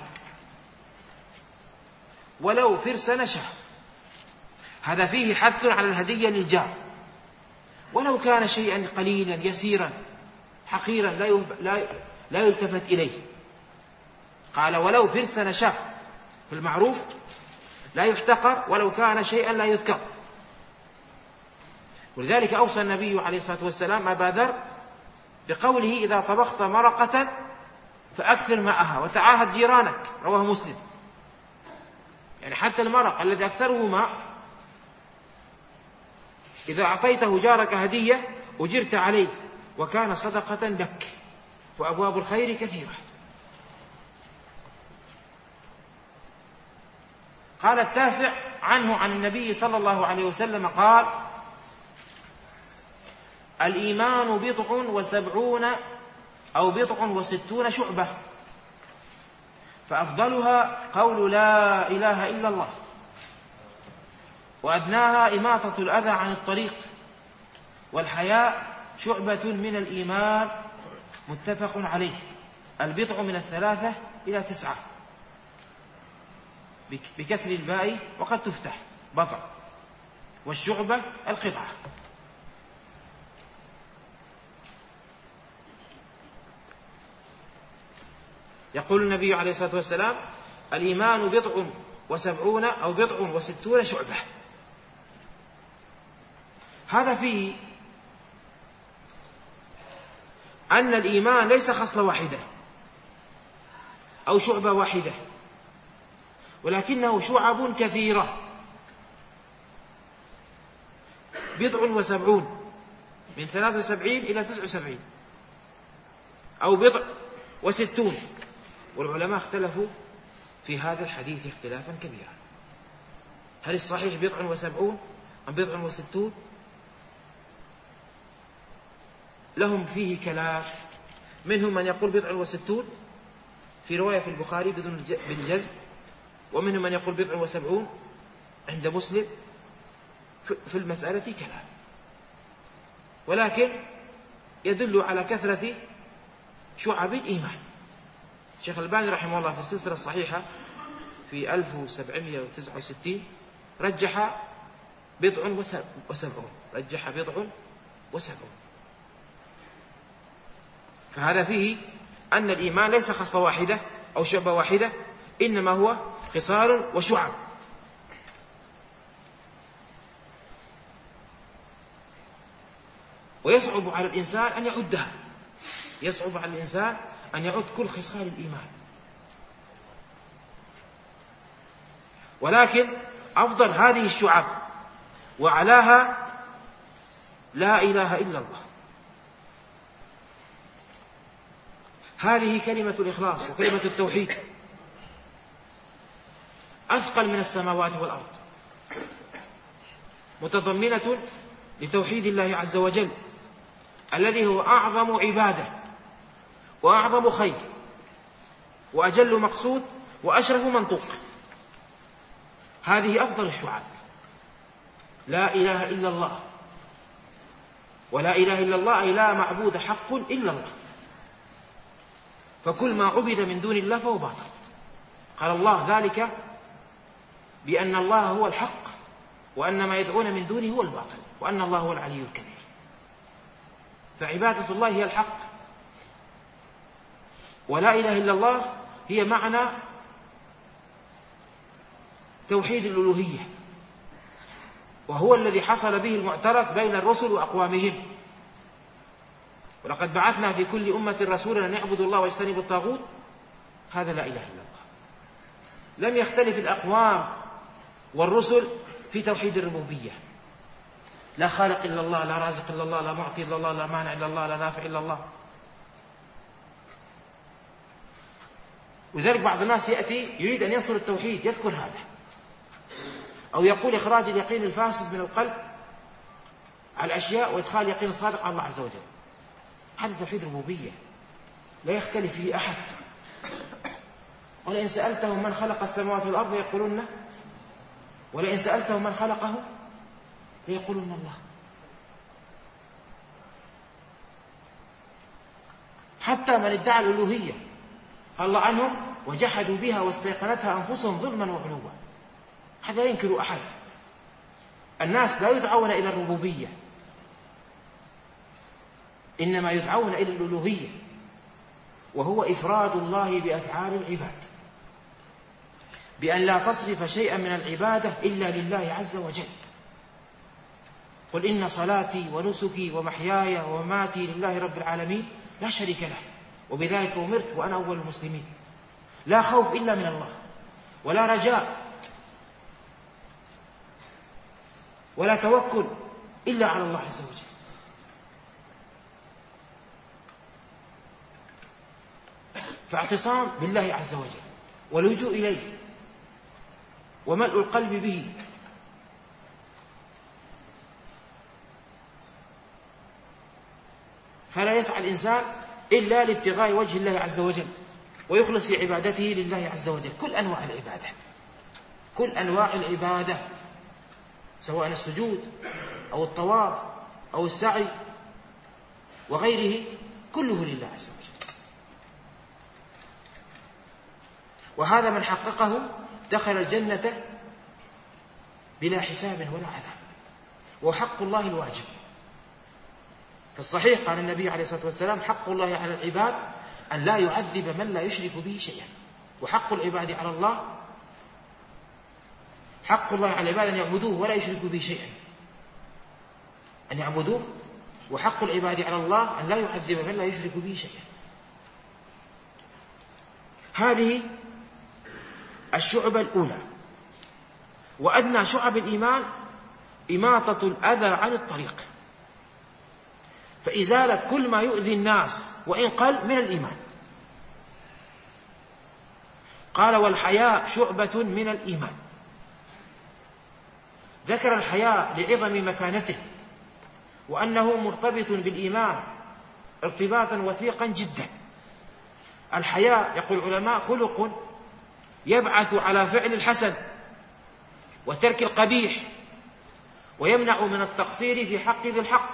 Speaker 1: ولو فرس نشا. هذا فيه حث على الهدية للجار ولو كان شيئا قليلا يسيرا حقيرا لا يلتفت إليه. قال ولو فرس نشا، في المعروف لا يحتقر ولو كان شيئا لا يذكر. ولذلك أوصى النبي عليه الصلاة والسلام أبا ذر بقوله إذا طبخت مرقة فأكثر ماءها وتعاهد جيرانك، رواه مسلم. يعني حتى المرق الذي أكثره ماء إذا أعطيته جارك هدية أجرت عليه وكان صدقة لك، وأبواب الخير كثيرة. قال التاسع عنه عن النبي صلى الله عليه وسلم قال الإيمان 70 أو 60 شعبة، فأفضلها قول لا إله إلا الله، وأدناها إماطة الأذى عن الطريق، والحياء شعبة من الإيمان، متفق عليه. البضع من 3 إلى 9 بكسر الباء وقد تفتح بضع، والشعبة القطعة. يقول النبي عليه الصلاة والسلام الإيمان 70 أو 60 شعبة. هذا فيه أن الإيمان ليس خصلة واحدة أو شعبة واحدة، ولكنه شعب كثيرة. 70 من 73 إلى 79، أو 60. والعلماء اختلفوا في هذا الحديث اختلافا كبيرا، هل الصحيح 70 أم 60؟ لهم فيه كلام، منهم من يقول 60 في رواية في البخاري بالجزم، ومنهم من يقول 70 عند مسلم. في المسألة كلام، ولكن يدل على كثرة شعب الإيمان. الشيخ الألباني رحمه الله في السلسلة الصحيحة في 1769 رجح 70، رجح 70. فهذا فيه أن الإيمان ليس خصلة واحدة أو شعبة واحدة، إنما هو خصال وشعب. ويصعب على الإنسان أن يعدها، يصعب على الإنسان أن يعد كل خصال الإيمان، ولكن أفضل هذه الشعب وأعلاها لا إله إلا الله. هذه كلمة الإخلاص وكلمة التوحيد أثقل من السماوات والأرض، متضمنة لتوحيد الله عز وجل الذي هو أعظم عبادة وأعظم خير وأجل مقصود وأشرف منطوق. هذه أفضل الشعب، لا إله إلا الله. ولا إله إلا الله أي لا معبود حق إلا الله، فكل ما عبد من دون الله فهو باطل. قال الله ذلك بأن الله هو الحق، وأن ما يدعون من دونه هو الباطل، وأن الله هو العلي الكبير. فعبادة الله هي الحق، ولا إله إلا الله هي معنى توحيد الألوهية، وهو الذي حصل به المعترك بين الرسل وأقوامهم. ولقد بعثنا في كل أمة رسولا أن يعبدوا الله واجتنبوا الطاغوت. هذا لا إله إلا الله. لم يختلف الأقوام والرسل في توحيد الربوبية. لا خالق إلا الله، لا رازق إلا الله، لا معطي إلا الله، لا مانع إلا الله، لا نافع إلا الله. وذلك بعض الناس يأتي يريد أن ينصر التوحيد يذكر هذا، أو يقول إخراج اليقين الفاسد من القلب على الأشياء وإدخال اليقين الصادق على الله عز وجل. هذا توحيد ربوبية لا يختلف فيه أحد. ولئن سألتهم من خلق السماوات والأرض يقولون، ولئن سألتهم من خلقه ليقولون الله. حتى من ادعى الألوهية قال الله عنهم وجحدوا بها واستيقنتها أنفسهم ظلما وعلوا. هذا ينكر أحد. الناس لا يدعون إلى الربوبية، إنما يدعون إلى الألوهية، وهو إفراد الله بأفعال العباد، بأن لا تصرف شيئا من العبادة إلا لله عز وجل. قل إن صلاتي ونسكي ومحياي ومماتي لله رب العالمين لا شريك له وبذلك أمرت وأنا أول المسلمين. لا خوف إلا من الله، ولا رجاء ولا توكل إلا على الله عز وجل. فاعتصام بالله عز وجل واللجوء إليه وملء القلب به فلا يسعى الإنسان إلا لابتغاء وجه الله عز وجل، ويخلص في عبادته لله عز وجل كل أنواع العبادة، كل أنواع العبادة، سواء السجود أو الطواف أو السعي وغيره، كله لله عز وجل. وهذا من حققه دخل الجنة بلا حساب ولا عذاب، وحق الله الواجب. فالصحيح قال النبي عليه الصلاة والسلام حق الله على العباد أن لا يعذب من لا يشرك به شيئا، وحق العباد على الله، حق الله على العباد أن يعبدوه ولا يشركوا به شيئا، أن يعبدوه، وحق العباد على الله أن لا يعذب من لا يشرك به شيئا. هذه الشعبة الأولى. وأدنى شعب الإيمان إماطة الأذى عن الطريق، فإزالة كل ما يؤذي الناس وإن قل من الإيمان. قال والحياء شعبة من الإيمان. ذكر الحياء لعظم مكانته وأنه مرتبط بالإيمان ارتباطا وثيقا جدا. الحياء يقول العلماء خلق يبعث على فعل الحسن وترك القبيح، ويمنع من التقصير في حق ذي الحق.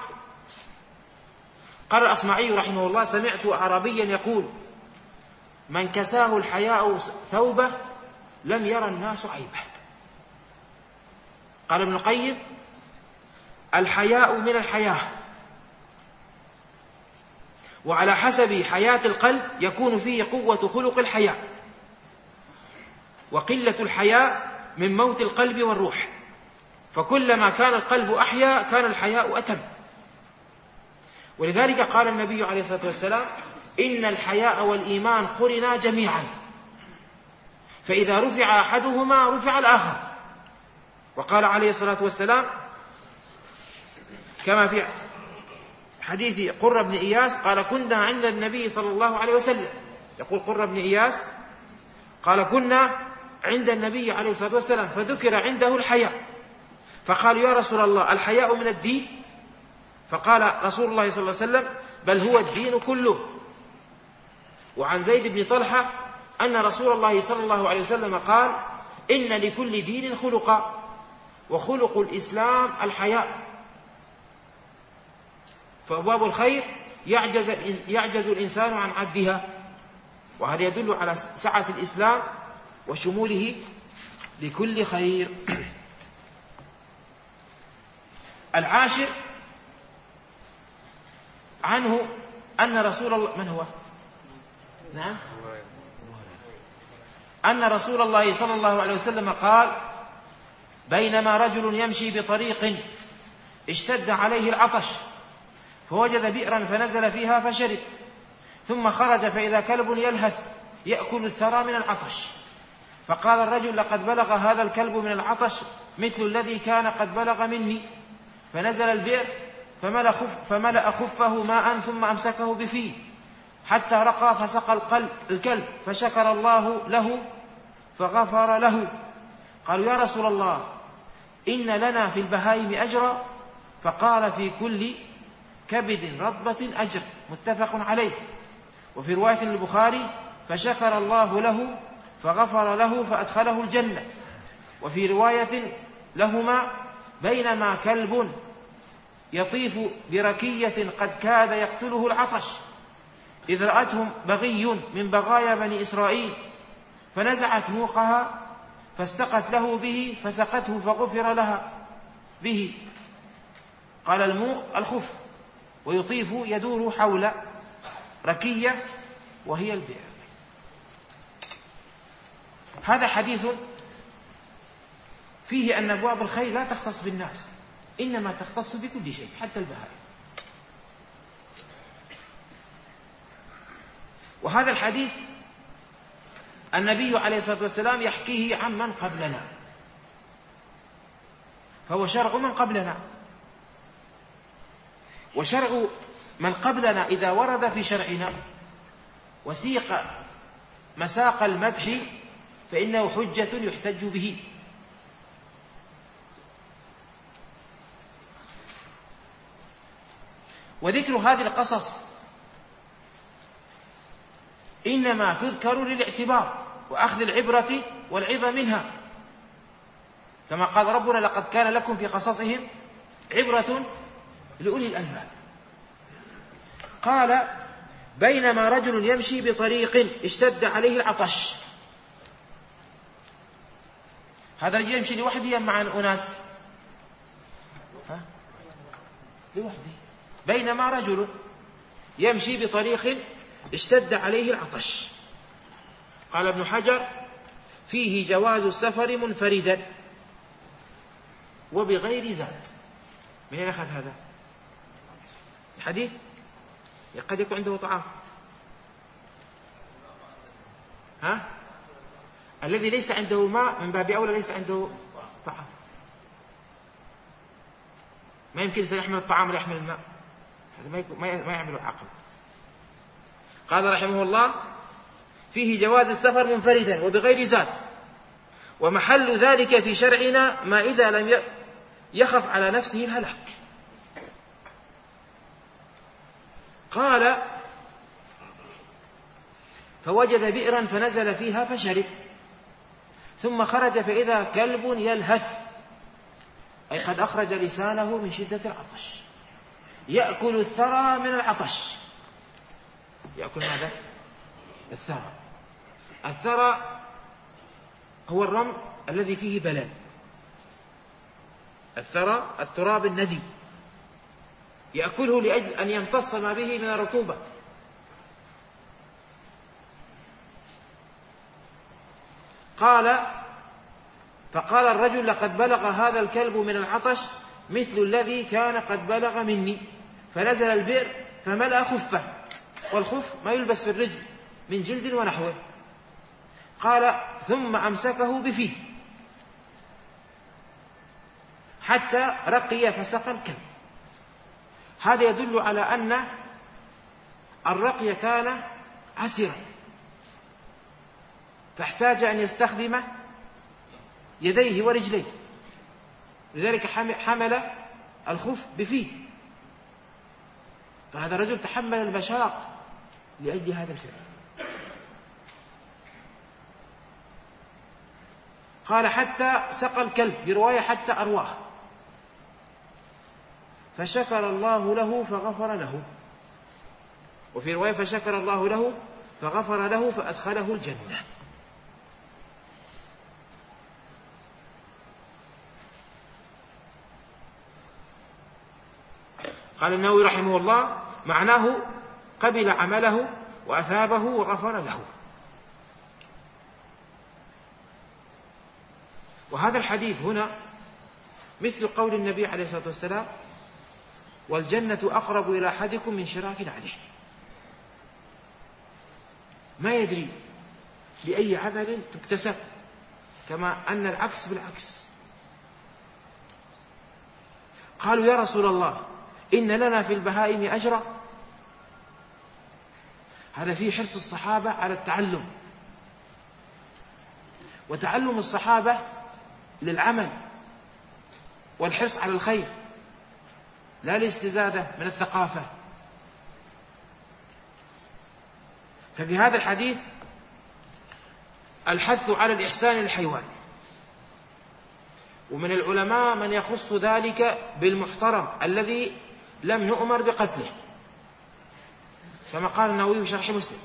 Speaker 1: قال الأصمعي رحمه الله سمعت أعرابيا يقول من كساه الحياء ثوبه لم يرى الناس عيبه. قال ابن القيم الحياء من الحياة، وعلى حسب حياة القلب يكون فيه قوة خلق الحياء، وقلة الحياء من موت القلب والروح، فكلما كان القلب أحيا كان الحياء أتم. ولذلك قال النبي عليه الصلاة والسلام إن الحياء والإيمان قرنا جميعا، فإذا رفع أحدهما رفع الآخر. وقال عليه الصلاة والسلام كما في حديث قرة بن إياس قال كنا عند النبي صلى الله عليه وسلم، يقول قرة بن إياس قال كنا عند النبي عليه الصلاة والسلام فذكر عنده الحياء، فقال يا رسول الله الحياء من الدين؟ فقال رسول الله صلى الله عليه وسلم بل هو الدين كله. وعن زيد بن طلحة أن رسول الله صلى الله عليه وسلم قال إن لكل دين خلقا، وخلق الإسلام الحياء. فأبواب الخير يعجز الإنسان عن عدها، وهذا يدل على سعة الإسلام وشموله لكل خير. العاشر عنه أن رسول الله من هو؟ نعم، أن رسول الله صلى الله عليه وسلم قال بينما رجل يمشي بطريق اشتد عليه العطش فوجد بئرا فنزل فيها فشرب، ثم خرج فإذا كلب يلهث يأكل الثرى من العطش، فقال الرجل: لقد بلغ هذا الكلب من العطش مثل الذي كان قد بلغ مني، فنزل البئر فملأ خفه ماء ثم أمسكه بفيه حتى رقى فسقى الكلب فشكر الله له فغفر له. قالوا: يا رسول الله، إن لنا في البهائم أجرا؟ فقال: في كل كبد رطبة أجر. متفق عليه. وفي رواية للبخاري: فشكر الله له فغفر له فأدخله الجنة. وفي رواية لهما: بينما كلب يطيف بركية قد كاد يقتله العطش إذ رأتهم بغي من بغايا بني إسرائيل فنزعت موقها فاستقت له به فسقته فغفر لها به. قال: الموق الخف، ويطيف يدور حول ركية وهي البئر. هذا حديث فيه أن أبواب الخير لا تختص بالناس، إنما تختص بكل شيء حتى البهائم. وهذا الحديث النبي عليه الصلاة والسلام يحكيه عن من قبلنا، فهو شرع من قبلنا. وشرع من قبلنا إذا ورد في شرعنا وسيق مساق المدح فإنه حجة يحتج به. وذكر هذه القصص إنما تذكر للاعتبار وأخذ العبرة والعظة منها، كما قال ربنا: لقد كان لكم في قصصهم عبرة لأولي الألباب. قال: بينما رجل يمشي بطريق اشتد عليه العطش. هذا الرجل يمشي لوحده أم مع أناس؟ لوحده. بينما رجل يمشي بطريق اشتد عليه العطش. قال ابن حجر: فيه جواز السفر منفردا وبغير زاد. من أين أخذ هذا الحديث؟ قد يكون عنده طعام. الذي ليس عنده ماء من باب أولى ليس عنده طعام. ما يمكن سيحمل الطعام ولا يحمل الماء، هذا ما يعمل العقل. قال رحمه الله: فيه جواز السفر منفردا وبغير زاد، ومحل ذلك في شرعنا ما إذا لم يخف على نفسه الهلاك. قال: فوجد بئرا فنزل فيها فشرب، ثم خرج فإذا كلب يلهث، أي قد أخرج لسانه من شدة العطش، يأكل الثرى من العطش. يأكل ماذا؟ الثرى. الثرى هو الرمل الذي فيه بلل. الثرى التراب الندي، يأكله لأجل أن يمتص ما به من الرطوبة. فقال الرجل: لقد بلغ هذا الكلب من العطش مثل الذي كان قد بلغ مني، فنزل البئر فملأ خفه، والخف ما يلبس في الرجل من جلد ونحوه. قال: ثم أمسكه بفيه حتى رقي فسقى الكلب. هذا يدل على أن الرقي كان عسرا، فاحتاج أن يستخدم يديه ورجليه، لذلك حمل الخف بفيه. فهذا الرجل تحمل المشاق لأجل هذا الشيء. قال: حتى سقى الكلب، برواية حتى أرواه، فشكر الله له فغفر له، وفي رواية فشكر الله له فغفر له فأدخله الجنة. قال النووي رحمه الله: معناه قبل عمله وأثابه وغفر له. وهذا الحديث هنا مثل قول النبي عليه الصلاة والسلام: والجنة أقرب إلى أحدكم من شراك عليه. ما يدري بأي عمل تكتسب، كما أن العكس بالعكس. قالوا: يا رسول الله، إن لنا في البهائم أجرا. هذا فيه حرص الصحابة على التعلم، وتعلم الصحابة للعمل والحرص على الخير، لا للاستزادة من الثقافة. ففي هذا الحديث الحث على الإحسان للحيوان، ومن العلماء من يخص ذلك بالمحترم الذي لم نؤمر بقتله، كما قال النووي في شرح مسلم.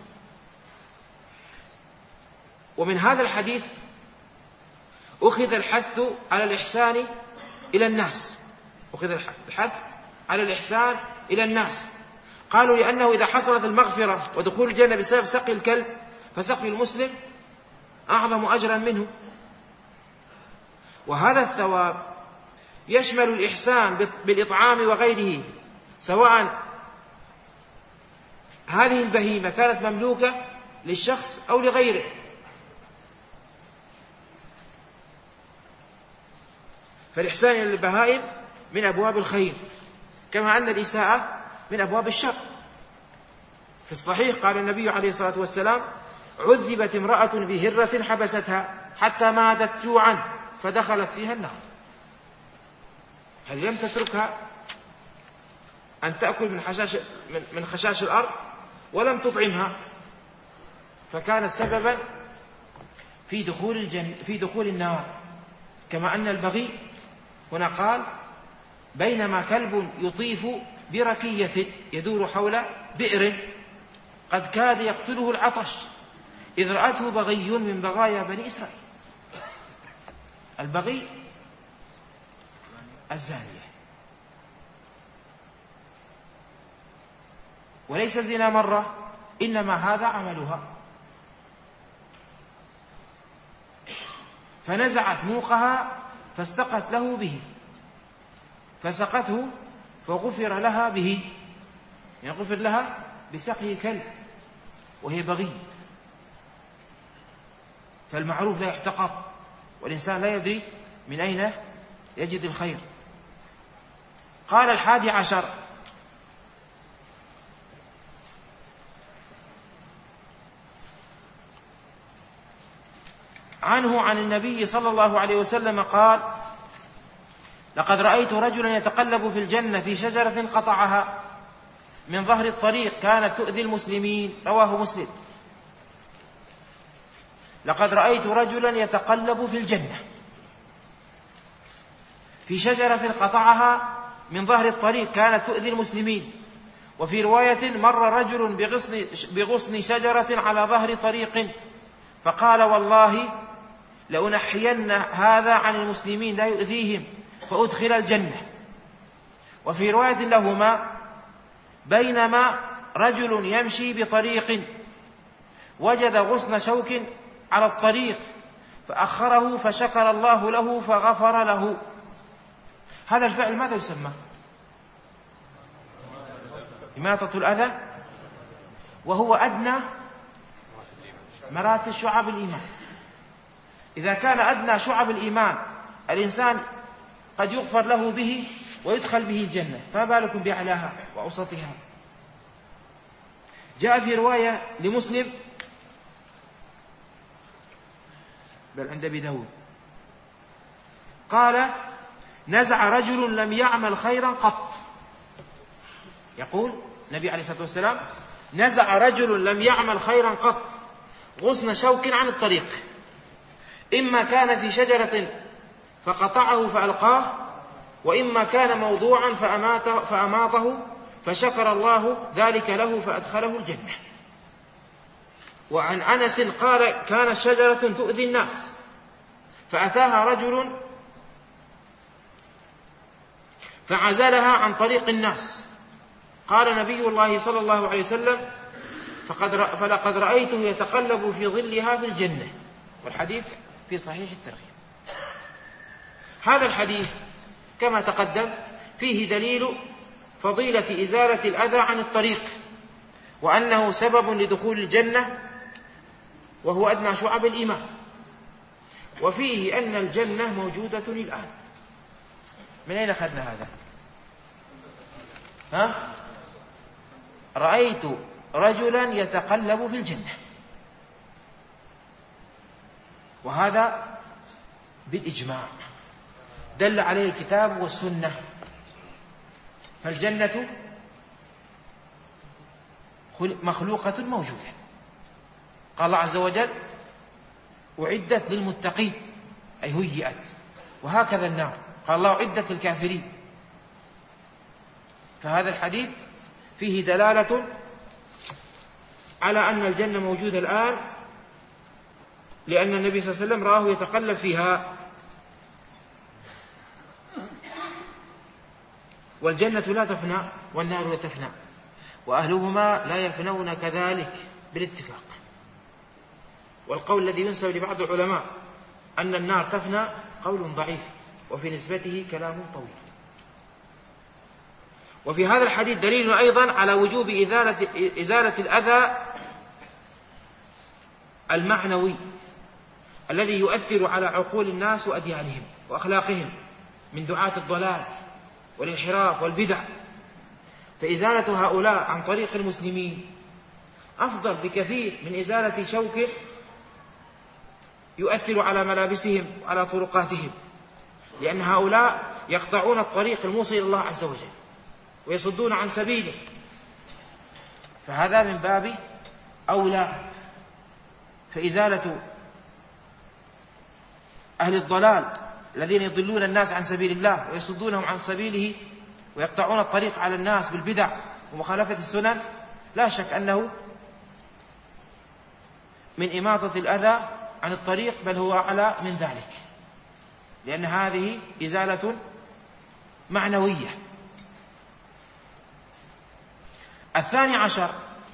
Speaker 1: ومن هذا الحديث أخذ الحث على الإحسان إلى الناس، أخذ الحث على الإحسان إلى الناس. قالوا: لأنه إذا حصلت المغفرة ودخول الجنة بسبب سقي الكلب، فسقي المسلم أعظم أجرا منه. وهذا الثواب يشمل الإحسان بالإطعام وغيره، سواء هذه البهيمة كانت مملوكة للشخص أو لغيره. فالإحسان إلى البهائم من أبواب الخير، كما أن الإساءة من أبواب الشر. في الصحيح قال النبي عليه الصلاة والسلام: عذبت امرأة في هرة حبستها حتى ماتت جوعا فدخلت فيها النار. هل لم تتركها أن تأكل من خشاش الأرض ولم تطعمها، فكان سببا في دخول النار. كما أن البغي هنا قال: بينما كلب يطيف بركية يدور حول بئر قد كاد يقتله العطش إذ رأته بغي من بغايا بني إسرائيل. البغي الزانية، وليس زنا مرة، إنما هذا عملها. فنزعت موقها فاستقت له به، فسقته فغفر لها به، يعني غفر لها بسقي كلب وهي بغي. فالمعروف لا يحتقر، والإنسان لا يدري من أين يجد الخير. قال: 11 عنه عن النبي صلى الله عليه وسلم قال: لقد رأيت رجلا يتقلب في الجنة في شجرة قطعها من ظهر الطريق كانت تؤذي المسلمين. رواه مسلم. لقد رأيت رجلا يتقلب في الجنة في شجرة قطعها من ظهر الطريق كانت تؤذي المسلمين. وفي رواية: مر رجل بغصن شجرة على ظهر طريق فقال: والله لأنحين هذا عن المسلمين لا يؤذيهم فأدخل الجنة. وفي رواية لهما: بينما رجل يمشي بطريق وجد غصن شوك على الطريق فأخره فشكر الله له فغفر له. هذا الفعل ماذا يسمى؟ إماطة الأذى، وهو أدنى مراتب شعب الإيمان. إذا كان أدنى شعب الإيمان الإنسان قد يغفر له به ويدخل به الجنة، فما بالكم بأعلاها وأوسطها. جاء في رواية لمسلم بل عند أبي داود قال: نزع رجل لم يعمل خيرا قط. يقول النبي عليه الصلاة والسلام: نزع رجل لم يعمل خيرا قط غصن شوك عن الطريق، إما كان في شجرة فقطعه فألقاه، وإما كان موضوعا فأماطه فشكر الله ذلك له فأدخله الجنة. وعن أنس قال: كانت شجرة تؤذي الناس فأتاها رجل فعزلها عن طريق الناس. قال نبي الله صلى الله عليه وسلم: فلقد رأيته يتقلب في ظلها في الجنة. والحديث في صحيح الترغيب. هذا الحديث كما تقدم فيه دليل فضيلة إزالة الأذى عن الطريق، وأنه سبب لدخول الجنة، وهو أدنى شعب الإيمان. وفيه أن الجنة موجودة الآن. من أين أخذنا هذا؟ رأيت رجلا يتقلب في الجنة، وهذا بالإجماع دل عليه الكتاب والسنة. فالجنة مخلوقة موجودة. قال الله عز وجل: أعدت للمتقين، أي هيئت. وهكذا النار، قال الله: أعدت للكافرين. فهذا الحديث فيه دلالة على أن الجنة موجودة الآن، لأن النبي صلى الله عليه وسلم رآه يتقلب فيها. والجنة لا تفنى والنار لا تفنى، وأهلهما لا يفنون كذلك بالاتفاق. والقول الذي ينسب لبعض العلماء أن النار تفنى قول ضعيف، وفي نسبته كلام طويل. وفي هذا الحديث دليل أيضا على وجوب إزالة الأذى المعنوي الذي يؤثر على عقول الناس وأديانهم وأخلاقهم من دعاة الضلال والانحراف والبدع. فإزالة هؤلاء عن طريق المسلمين أفضل بكثير من إزالة شوك يؤثر على ملابسهم وعلى طرقاتهم، لأن هؤلاء يقطعون الطريق الموصل إلى الله عز وجل ويصدون عن سبيله، فهذا من باب أولى. فإزالة أهل الضلال الذين يضلون الناس عن سبيل الله ويصدونهم عن سبيله ويقطعون الطريق على الناس بالبدع ومخالفة السنن، لا شك أنه من إماطة الأذى عن الطريق، بل هو أعلى من ذلك، لأن هذه إزالة معنوية. 12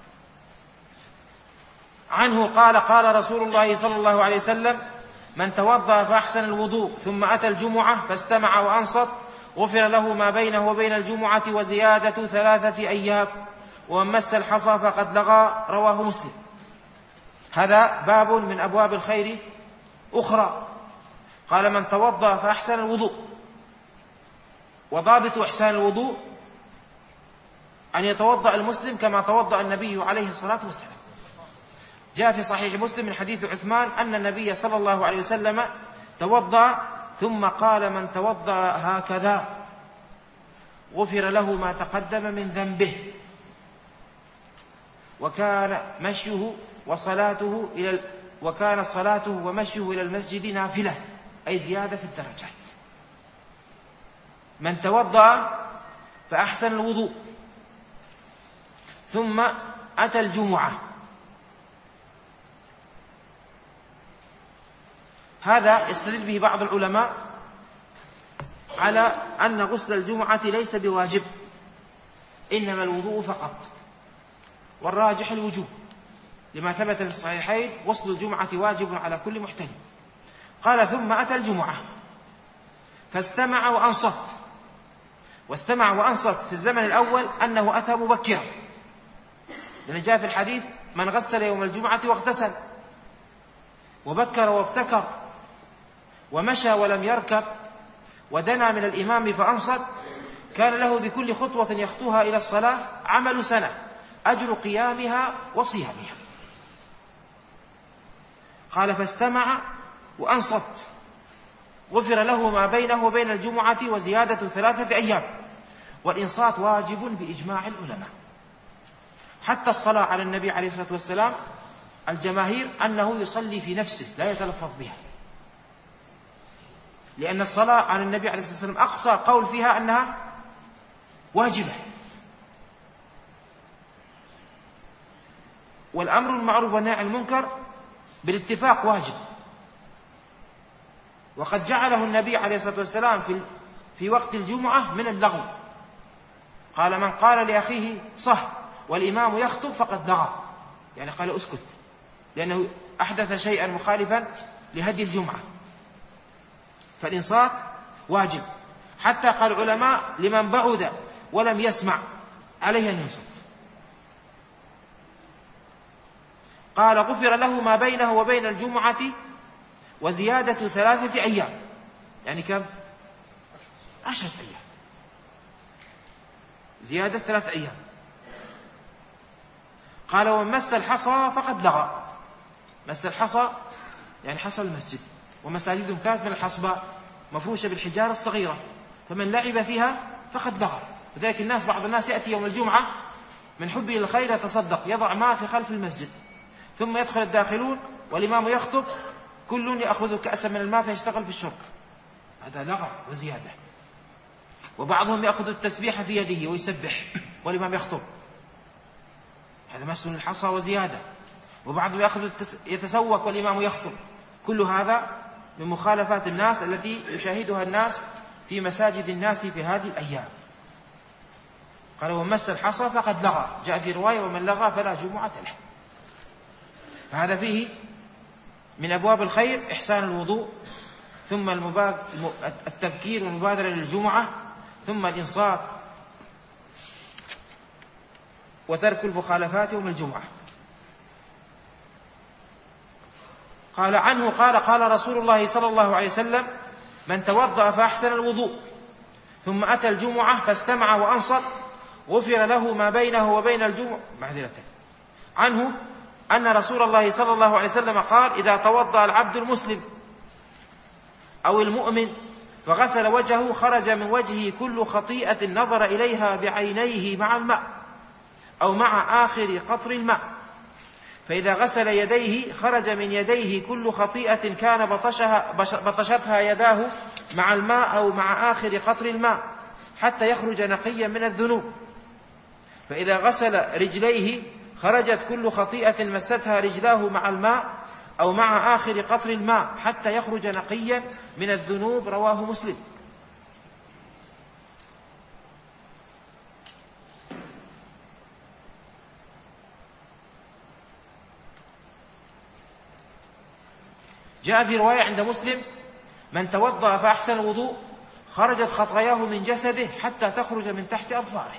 Speaker 1: عنه قال: قال رسول الله صلى الله عليه وسلم: من توضأ فأحسن الوضوء ثم أتى الجمعة فاستمع وأنصت غفر له ما بينه وبين الجمعة وزيادة 3 أيام، ومن مس الحصى فقد لغى. رواه مسلم. هذا باب من أبواب الخير أخرى. قال: من توضأ فأحسن الوضوء. وضابط إحسان الوضوء أن يتوضأ المسلم كما توضأ النبي عليه الصلاة والسلام. جاء في صحيح مسلم من حديث عثمان أن النبي صلى الله عليه وسلم توضأ ثم قال: من توضأ هكذا غفر له ما تقدم من ذنبه. وكان صلاته ومشيه إلى المسجد نافلة، أي زيادة في الدرجات. من توضأ فأحسن الوضوء ثم أتى الجمعة، هذا يستدل به بعض العلماء على أن غسل الجمعة ليس بواجب، إنما الوضوء فقط، والراجح الوجوب، لما ثبت في الصحيحين: غسل الجمعة واجب على كل محتلم. قال: ثم أتى الجمعة فاستمع وأنصت. واستمع وأنصت في الزمن الأول أنه أتى مبكرا، لأن جاء في الحديث: من غسل يوم الجمعة واغتسل وبكر وابتكر ومشى ولم يركب ودنا من الإمام فأنصت كان له بكل خطوة يخطوها إلى الصلاة عمل سنة، أجر قيامها وصيامها. قال: فاستمع وأنصت غفر له ما بينه وبين الجمعة وزيادة 3 أيام. والإنصات واجب بإجماع العلماء. حتى الصلاة على النبي عليه الصلاة والسلام الجماهير أنه يصلي في نفسه لا يتلفظ بها، لأن الصلاة على النبي عليه الصلاة والسلام أقصى قول فيها أنها واجبة. والأمر المعروف والنهي عن المنكر بالاتفاق واجب، وقد جعله النبي عليه الصلاة والسلام في وقت الجمعة من اللغو. قال: من قال لأخيه صح والإمام يخطب فقد لغى، يعني قال: أسكت، لأنه أحدث شيئا مخالفا لهدي الجمعة. فالإنصات واجب. حتى قال العلماء لمن بعد ولم يسمع عليه أن ينصت. قال غفر له ما بينه وبين الجمعة وزيادة 3 أيام، يعني كم؟ 10 أيام، زيادة 3 أيام. قال ومن مس الحصى فقد لغى. مس الحصى يعني حصى المسجد، ومساجدهم كانت من الحصباء مفروشة بالحجارة الصغيرة، فمن لعب فيها فقد لغى. لذلك الناس، بعض الناس يأتي يوم الجمعة من حبه للخير يتصدق، يضع ماء في خلف المسجد، ثم يدخل الداخلون والإمام يخطب، كل يأخذ كأسا من الماء فيشتغل في الشرب، هذا لغى وزيادة. وبعضهم يأخذ التسبيح في يده ويسبح والإمام يخطب، هذا مس الحصى وزيادة. وبعضهم يأخذ يتسوق والإمام يخطب، كل هذا من مخالفات الناس التي يشاهدها الناس في مساجد الناس في هذه الأيام. قال ومن مس الحصى فقد لغى، جاء في رواية ومن لغى فلا جمعة له. فهذا فيه من أبواب الخير إحسان الوضوء، ثم التبكير والمبادرة للجمعة، ثم الإنصات وترك المخالفات يوم الجمعة. قال عنه قال رسول الله صلى الله عليه وسلم من توضأ فأحسن الوضوء ثم أتى الجمعة فاستمع وأنصت غفر له ما بينه وبين الجمعة. عنه أن رسول الله صلى الله عليه وسلم قال إذا توضأ العبد المسلم أو المؤمن فغسل وجهه خرج من وجهه كل خطيئة نظر إليها بعينيه مع الماء أو مع آخر قطر الماء، فإذا غسل يديه خرج من يديه كل خطيئة كان بطشتها يداه مع الماء أو مع آخر قطر الماء حتى يخرج نقيا من الذنوب، فإذا غسل رجليه خرجت كل خطيئة مستها رجلاه مع الماء أو مع آخر قطر الماء حتى يخرج نقيا من الذنوب. رواه مسلم. جاء في رواية عند مسلم من توضأ فأحسن الوضوء خرجت خطاياه من جسده حتى تخرج من تحت أظفاره.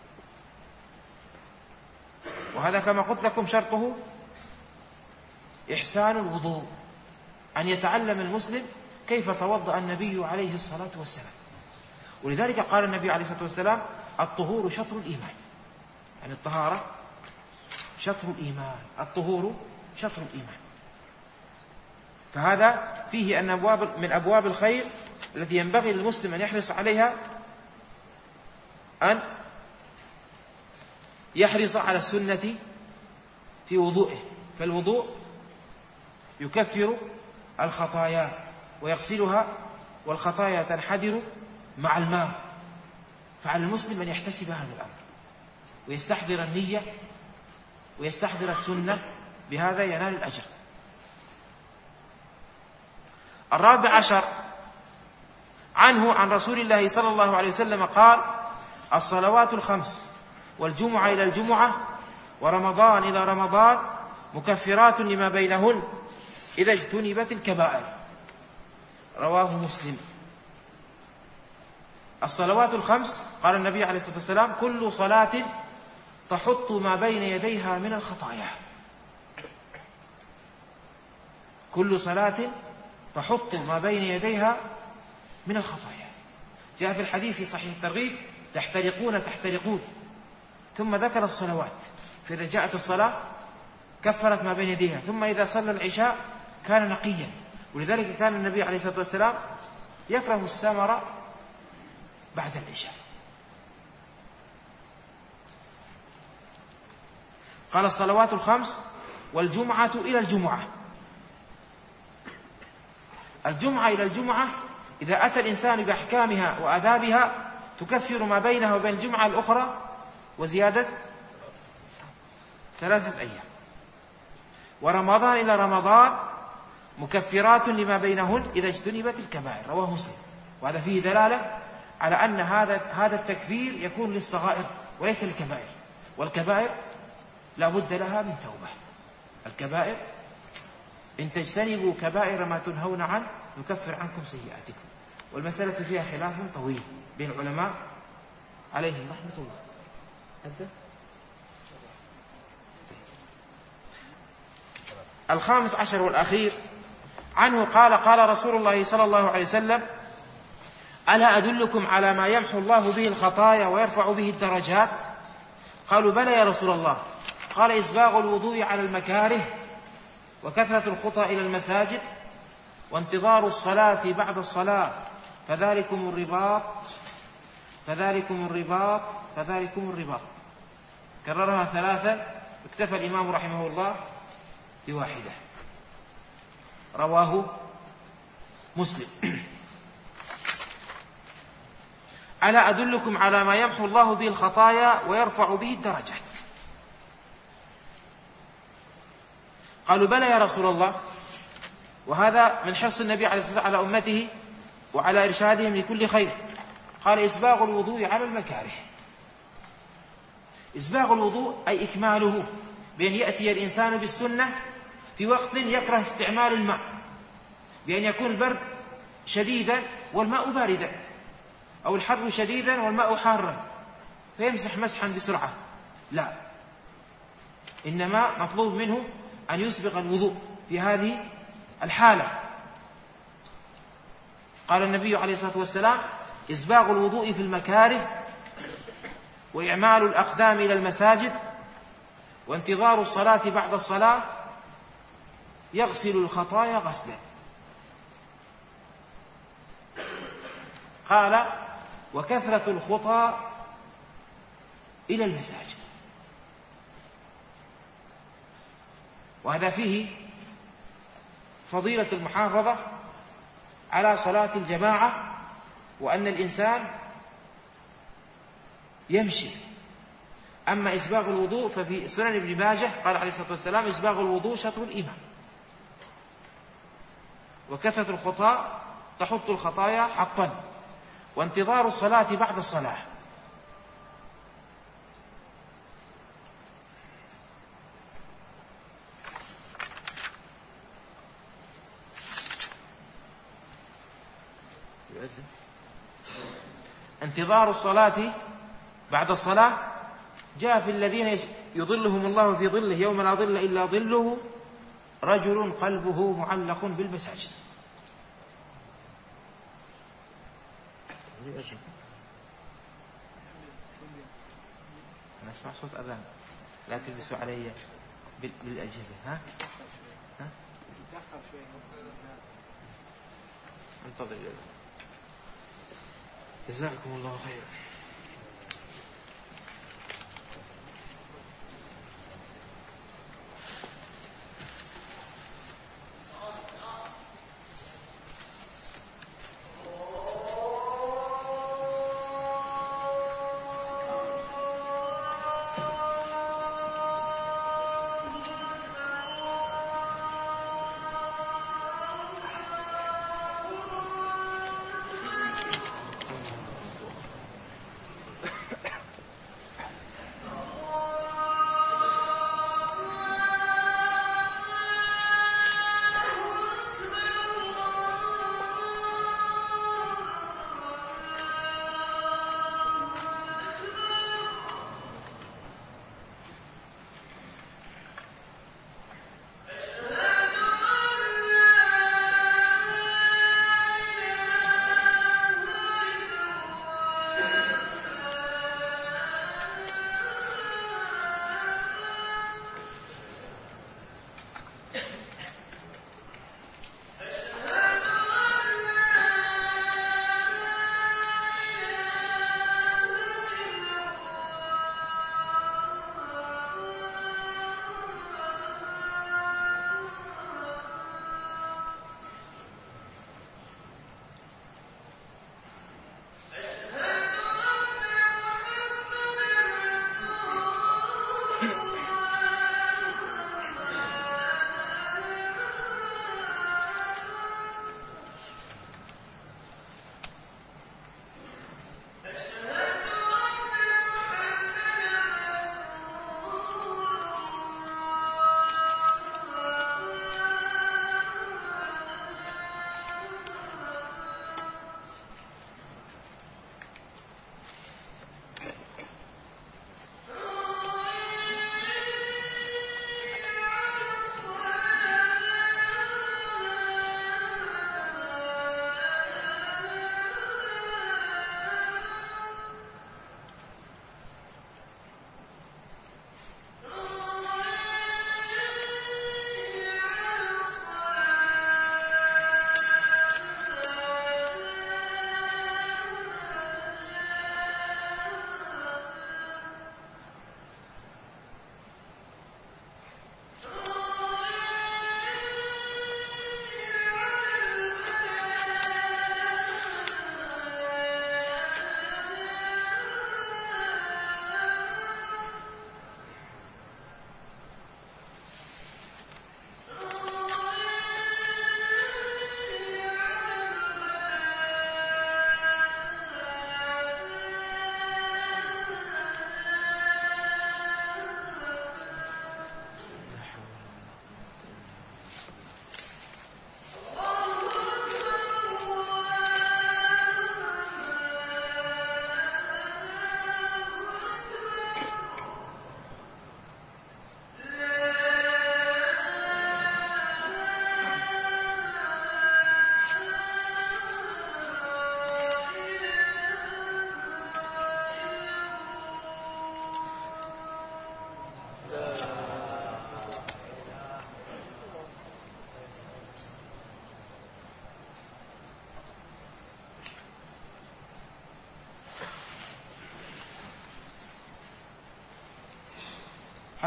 Speaker 1: وهذا كما قلت لكم شرطه إحسان الوضوء، أن يتعلم المسلم كيف توضأ النبي عليه الصلاة والسلام. ولذلك قال النبي عليه الصلاة والسلام الطهور شطر الإيمان، يعني الطهارة شطر الإيمان، الطهور شطر الإيمان. فهذا فيه أن من أبواب الخير التي ينبغي للمسلم أن يحرص عليها أن يحرص على السنة في وضوئه، فالوضوء يكفر الخطايا ويغسلها، والخطايا تنحدر مع الماء. فعلى المسلم أن يحتسب هذا الأمر ويستحضر النية ويستحضر السنة، بهذا ينال الأجر. 14 عنه عن رسول الله صلى الله عليه وسلم قال الصلوات الخمس والجمعة إلى الجمعة ورمضان إلى رمضان مكفرات لما بينهن إذا اجتنبت الكبائر. رواه مسلم. الصلوات الخمس قال النبي عليه الصلاة والسلام كل صلاة تحط ما بين يديها من الخطايا، كل صلاة تحط ما بين يديها من الخطايا. جاء في الحديث في صحيح الترغيب تحترقون، ثم ذكر الصلوات، فإذا جاءت الصلاة كفرت ما بين يديها، ثم إذا صلى العشاء كان نقيا. ولذلك كان النبي عليه الصلاة والسلام يكره السمر بعد العشاء. قال الصلوات الخمس والجمعة إلى الجمعة. الجمعة إلى الجمعة إذا أتى الإنسان بأحكامها وآدابها تكفر ما بينها وبين الجمعة الأخرى وزيادة 3 أيام. ورمضان إلى رمضان مكفرات لما بينهن إذا اجتنبت الكبائر. رواه مسلم. وهذا فيه دلالة على أن هذا التكفير يكون للصغائر وليس للكبائر، والكبائر لا بد لها من توبة. الكبائر إن تجتنبوا كبائر ما تنهون عنه نكفر عنكم سيئاتكم. والمسألة فيها خلاف طويل بين العلماء عليهم رحمة الله. الخامس عشر والأخير عنه قال قال رسول الله صلى الله عليه وسلم: ألا أدلكم على ما يمحو الله به الخطايا ويرفع به الدرجات؟ قالوا: بلى يا رسول الله. قال: إسباغ الوضوء على المكاره، وكثرة الخطى إلى المساجد، وانتظار الصلاة بعد الصلاة، فذلكم الرباط فذلكم الرباط فذلكم الرباط. كررها ثلاثا، اكتفى الإمام رحمه الله بواحدة. رواه مسلم. ألا أدلكم على ما يمحو الله به الخطايا ويرفع به الدرجات؟ قالوا: بلى يا رسول الله. وهذا من حرص النبي عليه الصلاة والسلام على أمته وعلى إرشادهم لكل خير. قال: إسباغ الوضوء على المكاره. إسباغ الوضوء أي إكماله، بأن يأتي الإنسان بالسنة في وقت يكره استعمال الماء، بأن يكون البرد شديدا والماء باردا، أو الحر شديدا والماء حارا، فيمسح مسحا بسرعة. لا، إنما مطلوب منه أن يسبغ الوضوء في هذه الحالة. قال النبي عليه الصلاة والسلام: إسباغ الوضوء في المكاره، وإعمال الأقدام إلى المساجد، وانتظار الصلاة بعد الصلاة، يغسل الخطايا غسلا. قال: وكثرة الخطى إلى المساجد. وهذا فيه فضيلة المحافظة على صلاة الجماعة، وأن الإنسان يمشي. أما إسباغ الوضوء ففي سنن ابن ماجه قال عليه الصلاة والسلام: إسباغ الوضوء شطر الإيمان. وكثرة الخطى تحط الخطايا حطا، وانتظار الصلاة بعد الصلاة. انتظار الصلاة بعد الصلاة جاء في الذين يظلهم الله في ظله يوم لا ظل إلا ظله: رجل قلبه معلق بالمساجد. أنا أسمع صوت أذان، لا تلبسوا علي بالأجهزة. ها انتظر. جزاكم الله خيرا.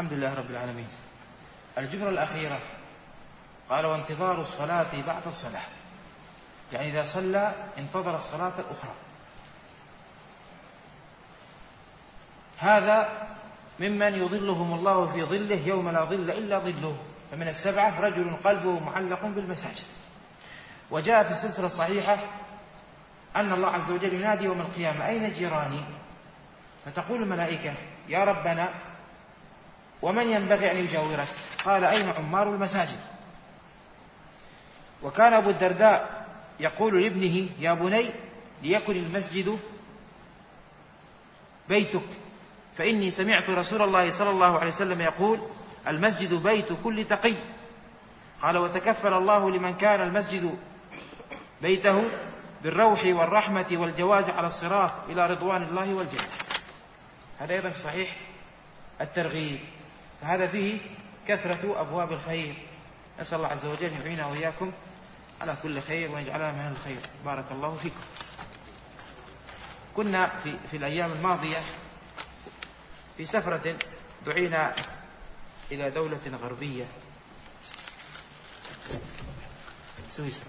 Speaker 1: الحمد لله رب العالمين. الجملة الأخيرة قال وانتظار الصلاة بعد الصلاة، يعني إذا صلى انتظر الصلاة الأخرى. هذا ممن يظلهم الله في ظله يوم لا ظل إلا ظله. فمن السبعة رجل قلبه معلق بالمساجد. وجاء في السلسلة الصحيحة أن الله عز وجل ينادي يوم القيامة أين جيراني؟ فتقول الملائكة يا ربنا ومن ينبغي أن يجاورك؟ قال أين عمار المساجد؟ وكان أبو الدرداء يقول لابنه يا بني ليكن المسجد بيتك، فإني سمعت رسول الله صلى الله عليه وسلم يقول المسجد بيت كل تقي. قال وتكفل الله لمن كان المسجد بيته بالروح والرحمة والجواز على الصراط إلى رضوان الله والجنة. هذا أيضا في صحيح الترغيب. فهذا فيه كثرة أبواب الخير. نسأل الله عز وجل يعيننا وإياكم على كل خير ويجعلنا من أهل الخير. بارك الله فيكم. كنا في الأيام الماضية في سفرة دعينا إلى دولة غربية سويسرا.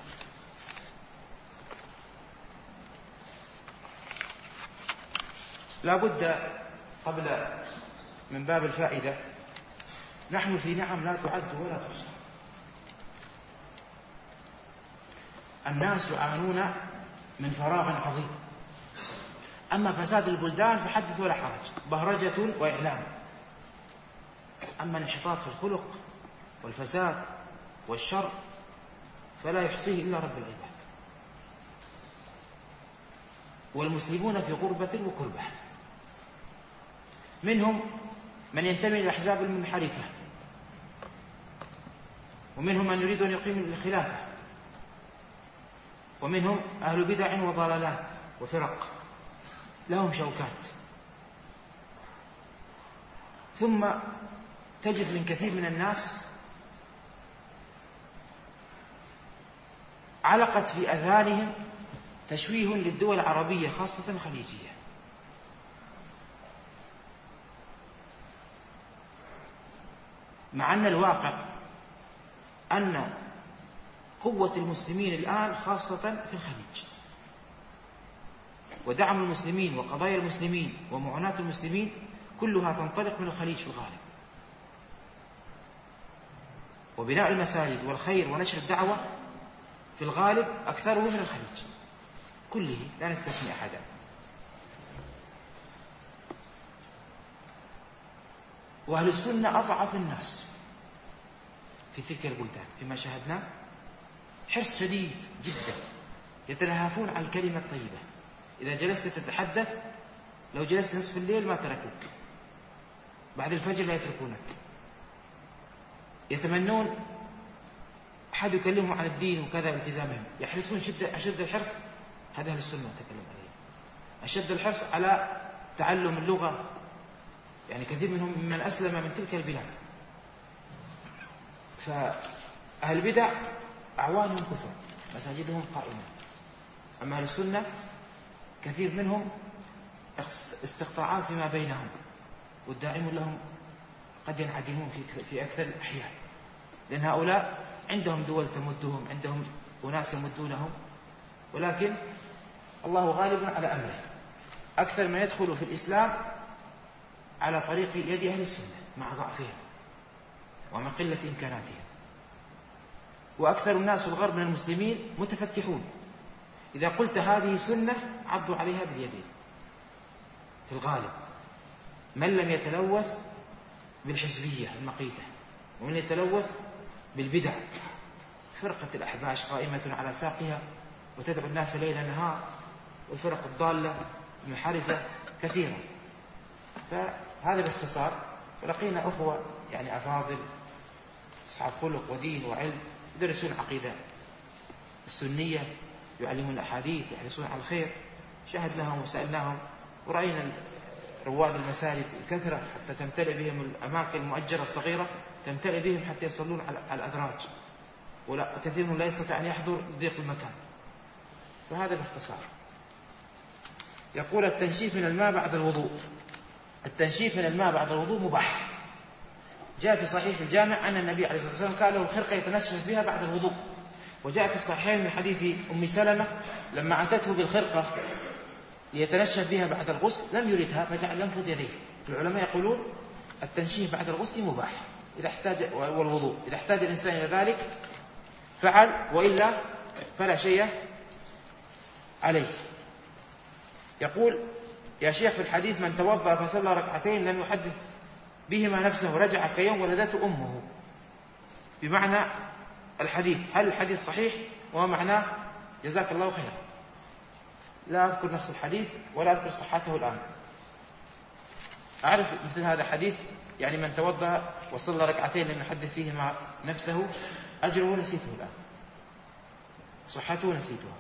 Speaker 1: لا بد قبل من باب الفائدة نحن في نعم لا تعد ولا تحصى. الناس يعانون من فراغ عظيم. أما فساد البلدان فحدث ولا حرج، بهرجة وإعلام. أما الانحطاط في الخلق والفساد والشر فلا يحصيه إلا رب العباد. والمسلمون في غربة وكربة، منهم من ينتمي للأحزاب المنحرفة، ومنهم من يريد أن يقيم الخلافة، ومنهم أهل بدع وضلالات وفرق لهم شوكات. ثم تجد من كثير من الناس علقت في أذهانهم تشويه للدول العربية خاصة الخليجية. مع أن الواقع أن قوة المسلمين الآن خاصة في الخليج، ودعم المسلمين وقضايا المسلمين ومعونات المسلمين كلها تنطلق من الخليج في الغالب. وبناء المساجد والخير ونشر الدعوة في الغالب أكثره من الخليج كله، لا نستثني أحدا. وأهل السنة أضعف الناس في تلك البلدان فيما شاهدناه، حرص شديد جدا، يتلهفون على الكلمة الطيبة. إذا جلست تتحدث لو جلست نصف الليل ما تركوك، بعد الفجر لا يتركونك. يتمنون أحد يكلمهم عن الدين وكذا التزامهم، يحرصون أشد الحرص. هذا أهل السنة نتكلم عليه، أشد الحرص على تعلم اللغة. يعني كثير منهم ممن أسلم من تلك البلاد. فأهل البدع أعوانهم كثر، مساجدهم قائمة. أما أهل السنة كثير منهم استقطاعات فيما بينهم، والداعمون لهم قد ينعدمون في أكثر الأحيان، لأن هؤلاء عندهم دول تمدهم، عندهم أناس يمدونهم، ولكن الله غالب على أمره. أكثر من يدخل في الإسلام على طريق يد أهل السنة مع ضعفهم ومع قلة إمكاناتهم. وأكثر الناس في الغرب من المسلمين متفتحون، إذا قلت هذه سنة عضوا عليها باليدين في الغالب، من لم يتلوث بالحزبية المقيتة، ومن يتلوث بالبدع. فرقة الأحباش قائمة على ساقها وتدعو الناس ليل نهار، والفرق الضالة المنحرفة كثيرة. فهذا باختصار. ولقينا أخوة يعني أفاضل أصحاب خلق ودين وعلم يدرسون عقيدة السنية، يعلمون الأحاديث، يحرصون على الخير. شاهدناهم وسألناهم، ورأينا رواد المساجد الكثرة حتى تمتلئ بهم الأماكن المؤجرة الصغيرة، تمتلئ بهم حتى يصلون على الأدراج، ولا كثير لا يستطيع أن يحضر لضيق المكان. فهذا باختصار. يقول التنشيف من الماء بعد الوضوء. التنشيف من الماء بعد الوضوء مباح، جاء في صحيح الجامع أن النبي عليه الصلاة والسلام كان له خرقة يتنشف بها بعد الوضوء. وجاء في الصحيحين من حديث أم سلمة لما أتته بالخرقة ليتنشف بها بعد الغسل لم يردها فجعل ينفض يديه. العلماء يقولون التنشيف بعد الغسل مباح إذا احتاج، والوضوء إذا احتاج الإنسان إلى ذلك فعل، وإلا فلا شيء عليه. يقول يا شيخ في الحديث من توضأ فصلى ركعتين لم يحدث بهما نفسه رجع كيوم ولدته أمه، بمعنى الحديث، هل الحديث صحيح وما معناه؟ جزاك الله خيرا. لا أذكر نفس الحديث ولا أذكر صحته الآن. أعرف مثل هذا حديث يعني من توضأ وصلى ركعتين لم يحدث فيهما نفسه أجره نسيته الآن، صحته نسيتها.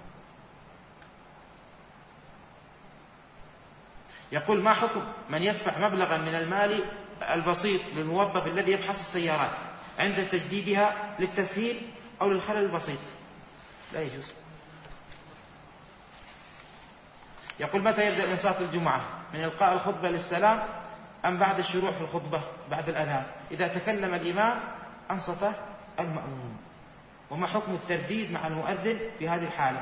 Speaker 1: يقول ما حكم من يدفع مبلغا من المال البسيط للموظف الذي يبحث السيارات عند تجديدها للتسهيل أو للخلل البسيط؟ لا يجوز. يقول متى يبدأ من صلاة الجمعة؟ من إلقاء الخطبة للسلام أم بعد الشروع في الخطبة بعد الأذان؟ إذا تكلم الإمام أنصت المأموم. وما حكم الترديد مع المؤذن في هذه الحالة؟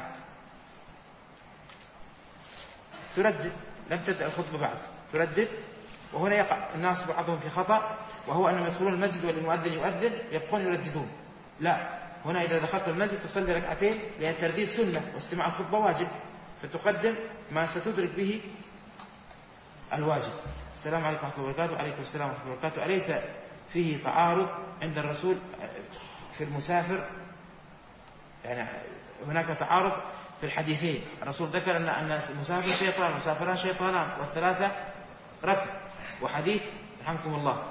Speaker 1: تردد، لم تبدأ الخطبة بعد تردد. وهنا يقع الناس بعضهم في خطأ، وهو أنهم يدخلون المسجد والمؤذن يؤذن يبقون يرددون. لا، هنا إذا دخلت المسجد تصلي ركعتين، لأن الترديد سنة واستماع الخطبة واجب، فتقدم ما ستدرك به الواجب. السلام عليكم ورحمة الله وبركاته. وعليكم السلام ورحمة الله وبركاته. أليس فيه تعارض عند الرسول في المسافر؟ يعني هناك تعارض في الحديثين. الرسول ذكر أن المسافر شيطان والمسافران شيطانان والثلاثة ركب، وحديث رحمكم الله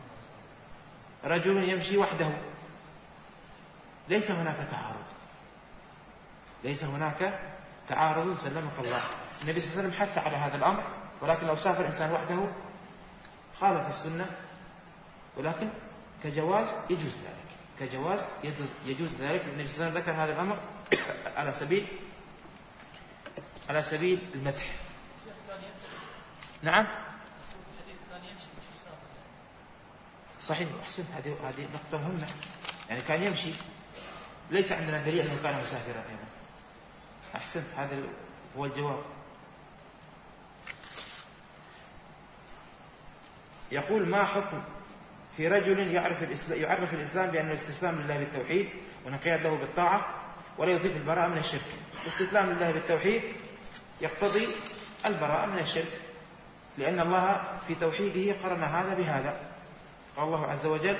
Speaker 1: رجل يمشي وحده. ليس هناك تعارض، ليس هناك تعارض سلمك الله. النبي صلى الله عليه وسلم حث على هذا الأمر، ولكن لو سافر إنسان وحده خالف السنة، ولكن كجواز يجوز ذلك، كجواز يجوز ذلك. النبي صلى الله عليه وسلم ذكر هذا الأمر على سبيل المدح. نعم صحيح، أحسنت، هذه نقطة مهمة. يعني كان يمشي، ليس عندنا دليل أنه كان مسافرا أيضا. أحسنت، هذا هو الجواب. يقول ما حكم في رجل يعرف الإسلام بأنه الاستسلام لله بالتوحيد والانقياد له بالطاعة ولا يضيف البراءة من الشرك؟ الاستسلام لله بالتوحيد يقتضي البراءة من الشرك، لأن الله في توحيده قرن هذا بهذا. قال الله عز وجل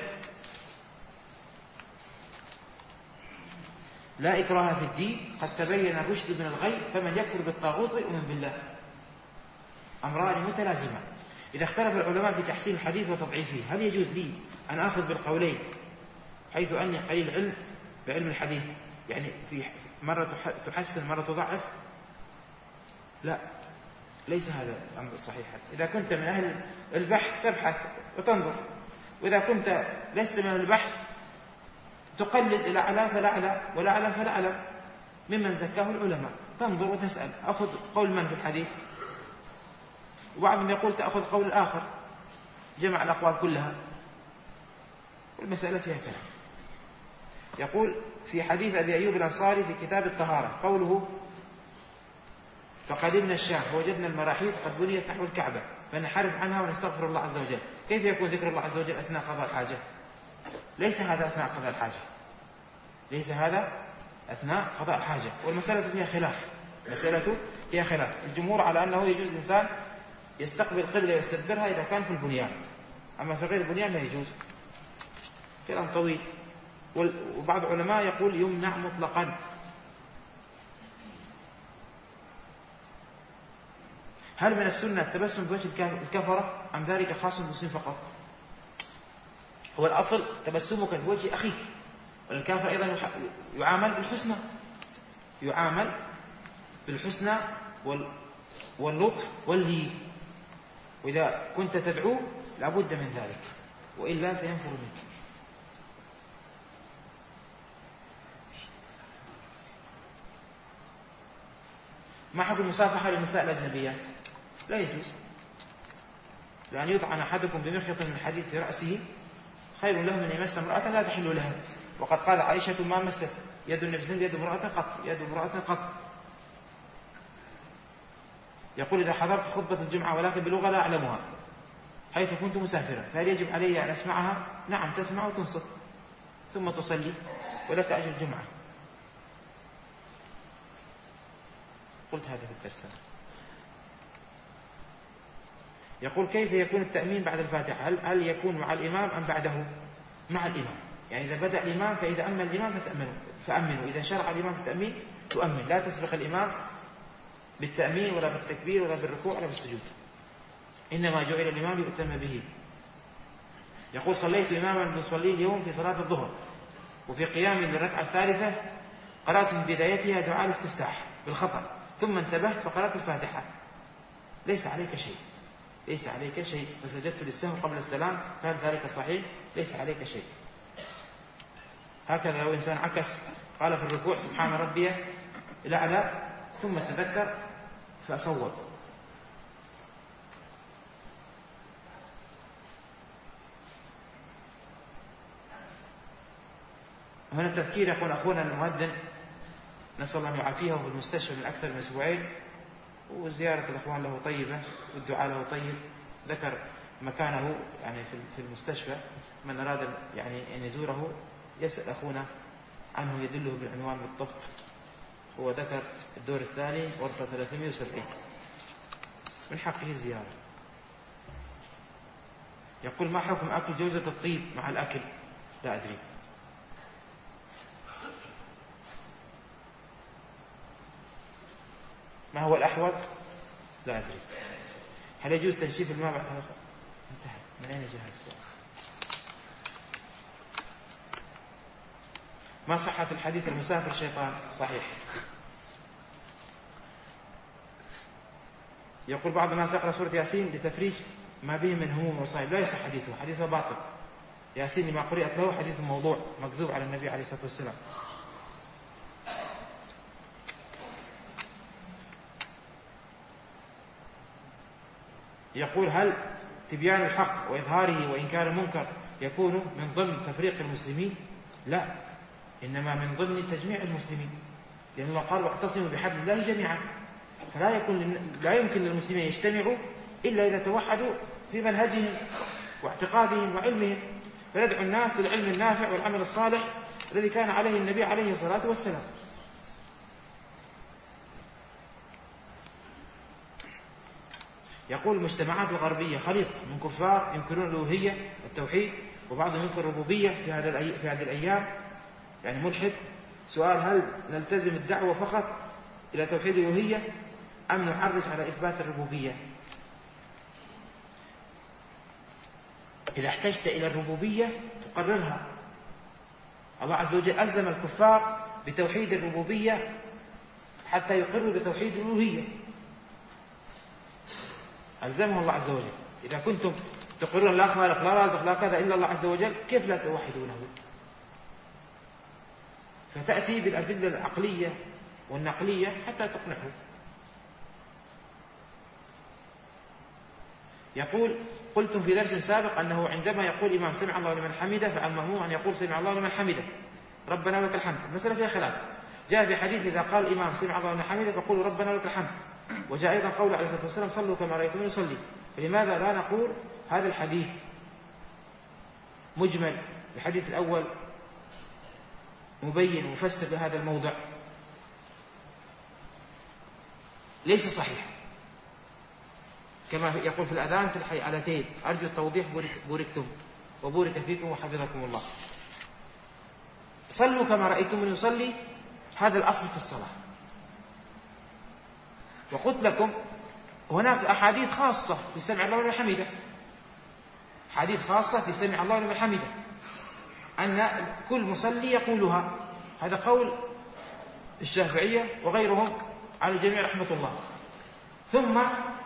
Speaker 1: لا إكراه في الدين قد تبين الرشد من الغي فمن يكفر بالطاغوت ويؤمن بالله. أمران متلازمان. إذا اختلف العلماء في تحسين الحديث وتضعيفه، هل يجوز لي أن أخذ بالقولين حيث أني قليل علم بعلم الحديث؟ يعني في مرة تحسن مرة تضعف؟ لا، ليس هذا الأمر صحيح. إذا كنت من أهل البحث تبحث وتنظر، وإذا كنت لست من البحث تقلد إلى أعلى فلا أعلى ولا أعلم فلا أعلم ممن زكاه العلماء، تنظر وتسأل أخذ قول من في الحديث. وبعضهم يقول تأخذ قول الآخر، جمع الأقوال كلها، والمسألة فيها كلام. يقول في حديث أبي أيوب الأنصاري في كتاب الطهارة قوله فقدمنا الشام فوجدنا المراحيض قد بنيت نحو الكعبة فنحرف عنها ونستغفر الله عز وجل. كيف يكون ذكر الله عز وجل أثناء قضاء الحاجة؟ ليس هذا أثناء قضاء الحاجة، ليس هذا أثناء قضاء الحاجة. والمسألة فيها خلاف، مسألة فيها خلاف. الجمهور على أنه يجوز الإنسان يستقبل القبلة ويستدبرها إذا كان في البنيان، أما في غير البنيان لا يجوز. كلام طويل. وبعض العلماء يقول يمنع مطلقا. هل من السنة التبسم بوجه الكفرة أم ذلك خاص بالمسلم فقط؟ هو الأصل تبسمك بوجه أخيك، والكافر أيضا يعامل بالحسنى، يعامل بالحسنى واللطف واللين، وإذا كنت تدعوه لابد من ذلك، وإلا سينفر منك. ما حكم المصافحة للنساء الأجنبيات؟ لا يجوز، لأن يطعن أحدكم بمخيط من حديد في رأسه خير له من يمس امرأة لا تحل لها. وقد قال عائشة ما مست يد النبي صلى الله عليه وسلم يد امرأة قط. يقول إذا حضرت خطبة الجمعة ولكن بلغة لا أعلمها حيث كنت مسافرا فهل يجب علي أن أسمعها؟ نعم، تسمع وتنصت ثم تصلي ولك أجر الجمعة. قلت هذا في الدرس. يقول كيف يكون التأمين بعد الفاتحة؟ هل يكون مع الإمام أم بعده؟ مع الإمام. يعني إذا بدأ الإمام فإذا أمن الإمام فأمنوا. إذا شرع الإمام في التأمين تؤمن، لا تسبق الإمام بالتأمين ولا بالتكبير ولا بالركوع ولا بالسجود، إنما جعل الإمام يؤتم به. يقول صليت إماما يصلي اليوم في صلاة الظهر وفي قيام للركعة الثالثة قرأت في بدايتها دعاء الاستفتاح بالخطأ ثم انتبهت فقرأت الفاتحة، ليس عليك شيء فسجدت للسهو قبل السلام، فهل ذلك صحيح؟ ليس عليك شيء. هكذا لو إنسان عكس قال في الركوع سبحان ربي الأعلى ثم تذكر فأصوب. هنا التذكير يقول أخونا المؤذن نسأل الله أن يعافيه في المستشفى من أكثر من أسبوعين، وزيارة الأخوان له طيبة والدعاء له طيب. ذكر مكانه يعني في المستشفى، من أراد يعني أن يزوره يسأل أخونا عنه يدله بالعنوان بالضبط. هو ذكر الدور الثاني غرفة 370، من حقه الزيارة. يقول ما حكم أكل جوزة الطيب مع الأكل؟ لا أدري. ما هو الأحوط؟ لا أدري. هل يجوز تنشيف الماء بعد انتهى؟ من أين جاء السؤال؟ ما صحة الحديث المسافر شيطان؟ صحيح. يقول بعض الناس يقرأ سورة ياسين لتفريج ما به من هموم وصائب، لا يصح حديثه باطل. ياسين لما قرأت له حديث موضوع مكذوب على النبي عليه الصلاة والسلام. يقول هل تبيان الحق وإظهاره وإنكار المنكر يكون من ضمن تفريق المسلمين؟ لا، إنما من ضمن تجميع المسلمين، لأن الله قال واعتصموا بحبل الله جميعا. لا يمكن للمسلمين يجتمعوا إلا إذا توحدوا في منهجهم واعتقادهم وعلمهم، فندعو الناس للعلم النافع والعمل الصالح الذي كان عليه النبي عليه الصلاة والسلام. يقول المجتمعات الغربية خليط من كفار ينكرون الألوهية والتوحيد، وبعضهم ينكر الربوبية في هذه الأيام، يعني ملحد. سؤال هل نلتزم الدعوة فقط إلى توحيد الألوهية أم نحرص على إثبات الربوبية؟ إذا احتجت إلى الربوبية تقررها. الله عز وجل ألزم الكفار بتوحيد الربوبية حتى يقروا بتوحيد الألوهية، ألزمه الله عز وجل. إذا كنتم تقرون لا خالق لا رازق لا كذا إلا الله عز وجل، كيف لا توحدونه؟ فتأتي بالأدلة العقلية والنقلية حتى تقنعه. يقول قلتم في درس سابق أنه عندما يقول الإمام سمع الله لمن حمده فالمأموم أن يقول سمع الله لمن حمده ربنا ولك الحمد. المسألة فيها خلاف. جاء في حديث إذا قال الإمام سمع الله لمن حمده فقولوا ربنا ولك الحمد، وجاء أيضا قول عليه الصلاة والسلام صلوا كما رأيتموني يصلي. فلماذا لا نقول هذا الحديث مجمل، الحديث الأول مبين ومفسر لهذا الموضع؟ ليس صحيح. كما يقول في الأذان في الحيعلتين أرجو التوضيح بوركتم وبورك فيكم وحفظكم الله. صلوا كما رأيتم يصلي، هذا الأصل في الصلاة. وقلت لكم هناك أحاديث خاصة في سمع الله لمن حمده، حديث خاصة في سمع الله لمن حمده أن كل مصلي يقولها. هذا قول الشافعية وغيرهم على الجميع رحمة الله. ثم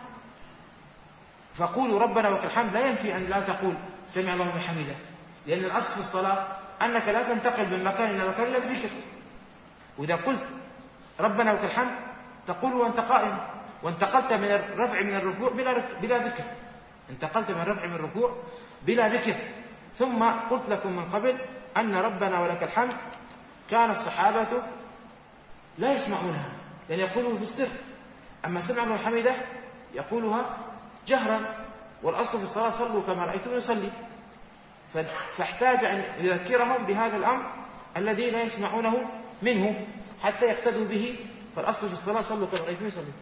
Speaker 1: فقولوا ربنا ولك الحمد لا ينفي أن لا تقول سمع الله لمن حمده، لأن الأصل في الصلاة أنك لا تنتقل من مكان إلى مكان إلا بذكر. وإذا قلت ربنا ولك الحمد تقول وأنت قائم، وانتقلت من الرفع من الركوع بلا ذكر، انتقلت من الرفع من الركوع بلا ذكر. ثم قلت لكم من قبل أن ربنا ولك الحمد كان الصحابة لا يسمعونها لأن يقولوا في السر، أما سمع ابن حميدة يقولها جهرا، والأصل في الصلاة صلوا كما رأيتم يصلي، فاحتاج أن يذكرهم بهذا الأمر الذي لا يسمعونه منه حتى يقتدوا به. فالأصل في الصلاة صلوا كما رأيتم يصلي.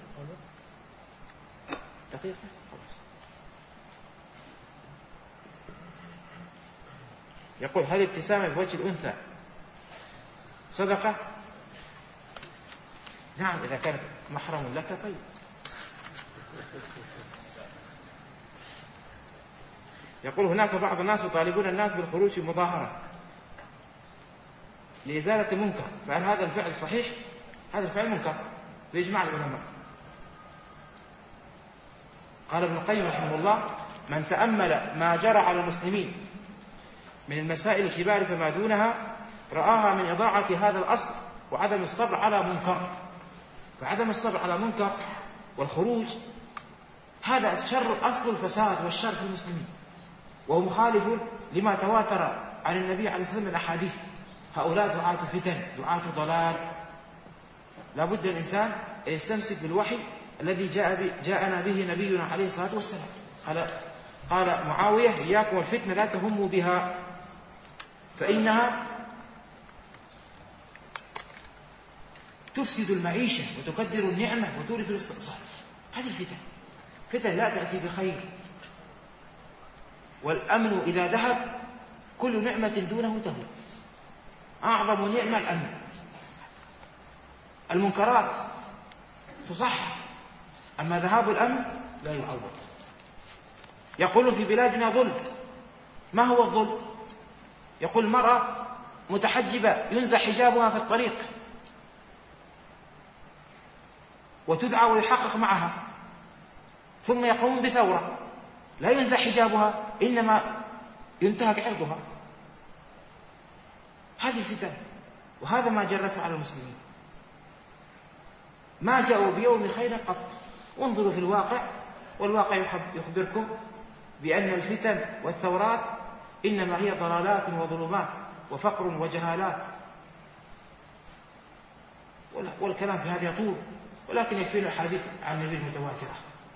Speaker 1: دقيقة يقول هل الابتسامة بوجه الأنثى صدقة؟ نعم إذا كانت محرم لك. طيب يقول هناك بعض الناس يطالبون الناس بالخروج في مظاهرة لإزالة المنكر، فهل هذا الفعل صحيح؟ هذا الفعل منكر بإجماع العلماء. قال ابن القيم رحمه الله من تأمل ما جرى على المسلمين من المسائل الكبار فما دونها رآها من إضاعة هذا الأصل وعدم الصبر على منكر. فعدم الصبر على منكر والخروج هذا الشر أصل الفساد والشر في المسلمين، وهو مخالف لما تواتر عن النبي عليه الصلاة والسلام من الأحاديث. هؤلاء دعاة فتن، دعاة ضلال. لا بد الإنسان يستمسك بالوحي الذي جاءنا به نبينا عليه الصلاة والسلام. قال معاوية إياكم والفتنة لا تهموا بها فإنها تفسد المعيشة وتكدر النعمة وتورث الاستئصال. هذه الفتن فتن لا تأتي بخير، والأمن إذا ذهب كل نعمة دونه تهون. أعظم نعمة الأمن. المنكرات تصح، أما ذهاب الأمن لا يعوض. يقول في بلادنا ظلم. ما هو الظلم؟ يقول المرأة متحجبة ينزع حجابها في الطريق وتدعى ويحقق معها، ثم يقوم بثورة لا ينزع حجابها إنما ينتهك عرضها. هذه الفتن، وهذا ما جرته على المسلمين. ما جاءوا بيوم خير قط. وانظروا في الواقع، والواقع يخبركم بأن الفتن والثورات إنما هي ضلالات وظلمات وفقر وجهالات. والكلام في هذا يطول، ولكن يكفينا الحديث عن النبي المتواترة.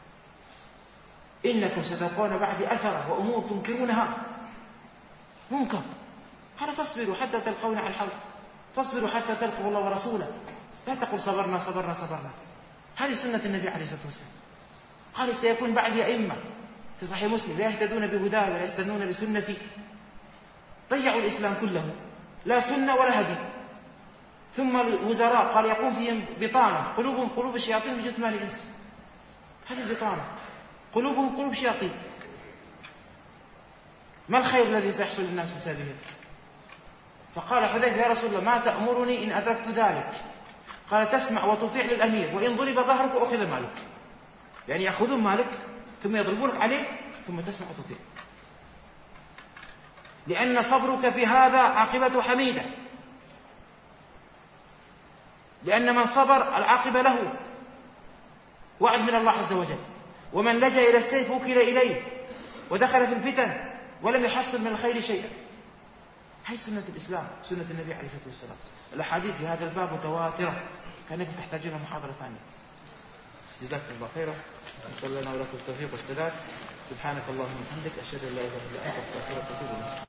Speaker 1: إنكم ستلقون بعد أثرة وأمور تنكرونها. منكر قال فاصبروا حتى تلقون على الحوض، فاصبروا حتى تلقوا الله ورسوله. لا تقل صبرنا صبرنا صبرنا. هذه سنة النبي عليه الصلاة والسلام. قال سيكون بعدي أئمة في صحيح مسلم لا يهتدون بهداه ولا يستنون بسنتي. ضيعوا الإسلام كله، لا سنة ولا هدي. ثم الوزراء قال يقوم فيهم بطانة قلوبهم قلوب الشياطين بجثمان الإنس. هذه البطانة قلوبهم قلوب شياطين. ما الخير الذي سيحصل للناس بسببهم؟ فقال حذيفة يا رسول الله ما تأمرني إن أدركت ذلك؟ قال تسمع وتطيع للأمير، وإن ضرب ظهرك أخذ مالك. يعني يأخذون مالك ثم يضربونك عليه ثم تسمع وتطيع، لأن صبرك في هذا عاقبة حميدة. لأن من صبر العاقبة له وعد من الله عز وجل. ومن لجأ إلى السيف وكل إليه ودخل في الفتن ولم يحصل من الخير شيئا. هي سنة الإسلام، سنة النبي عليه الصلاة والسلام. الأحاديث في هذا الباب متواترة، كانكم تحتاجون محاضرة ثانية. جزاكم الله خيرا. نسأل لنا ولكم التوفيق والسداد. سبحانك اللهم وبحمدك أشهد أن لا إله إلا أنت أستغفرك وأتوب إليك.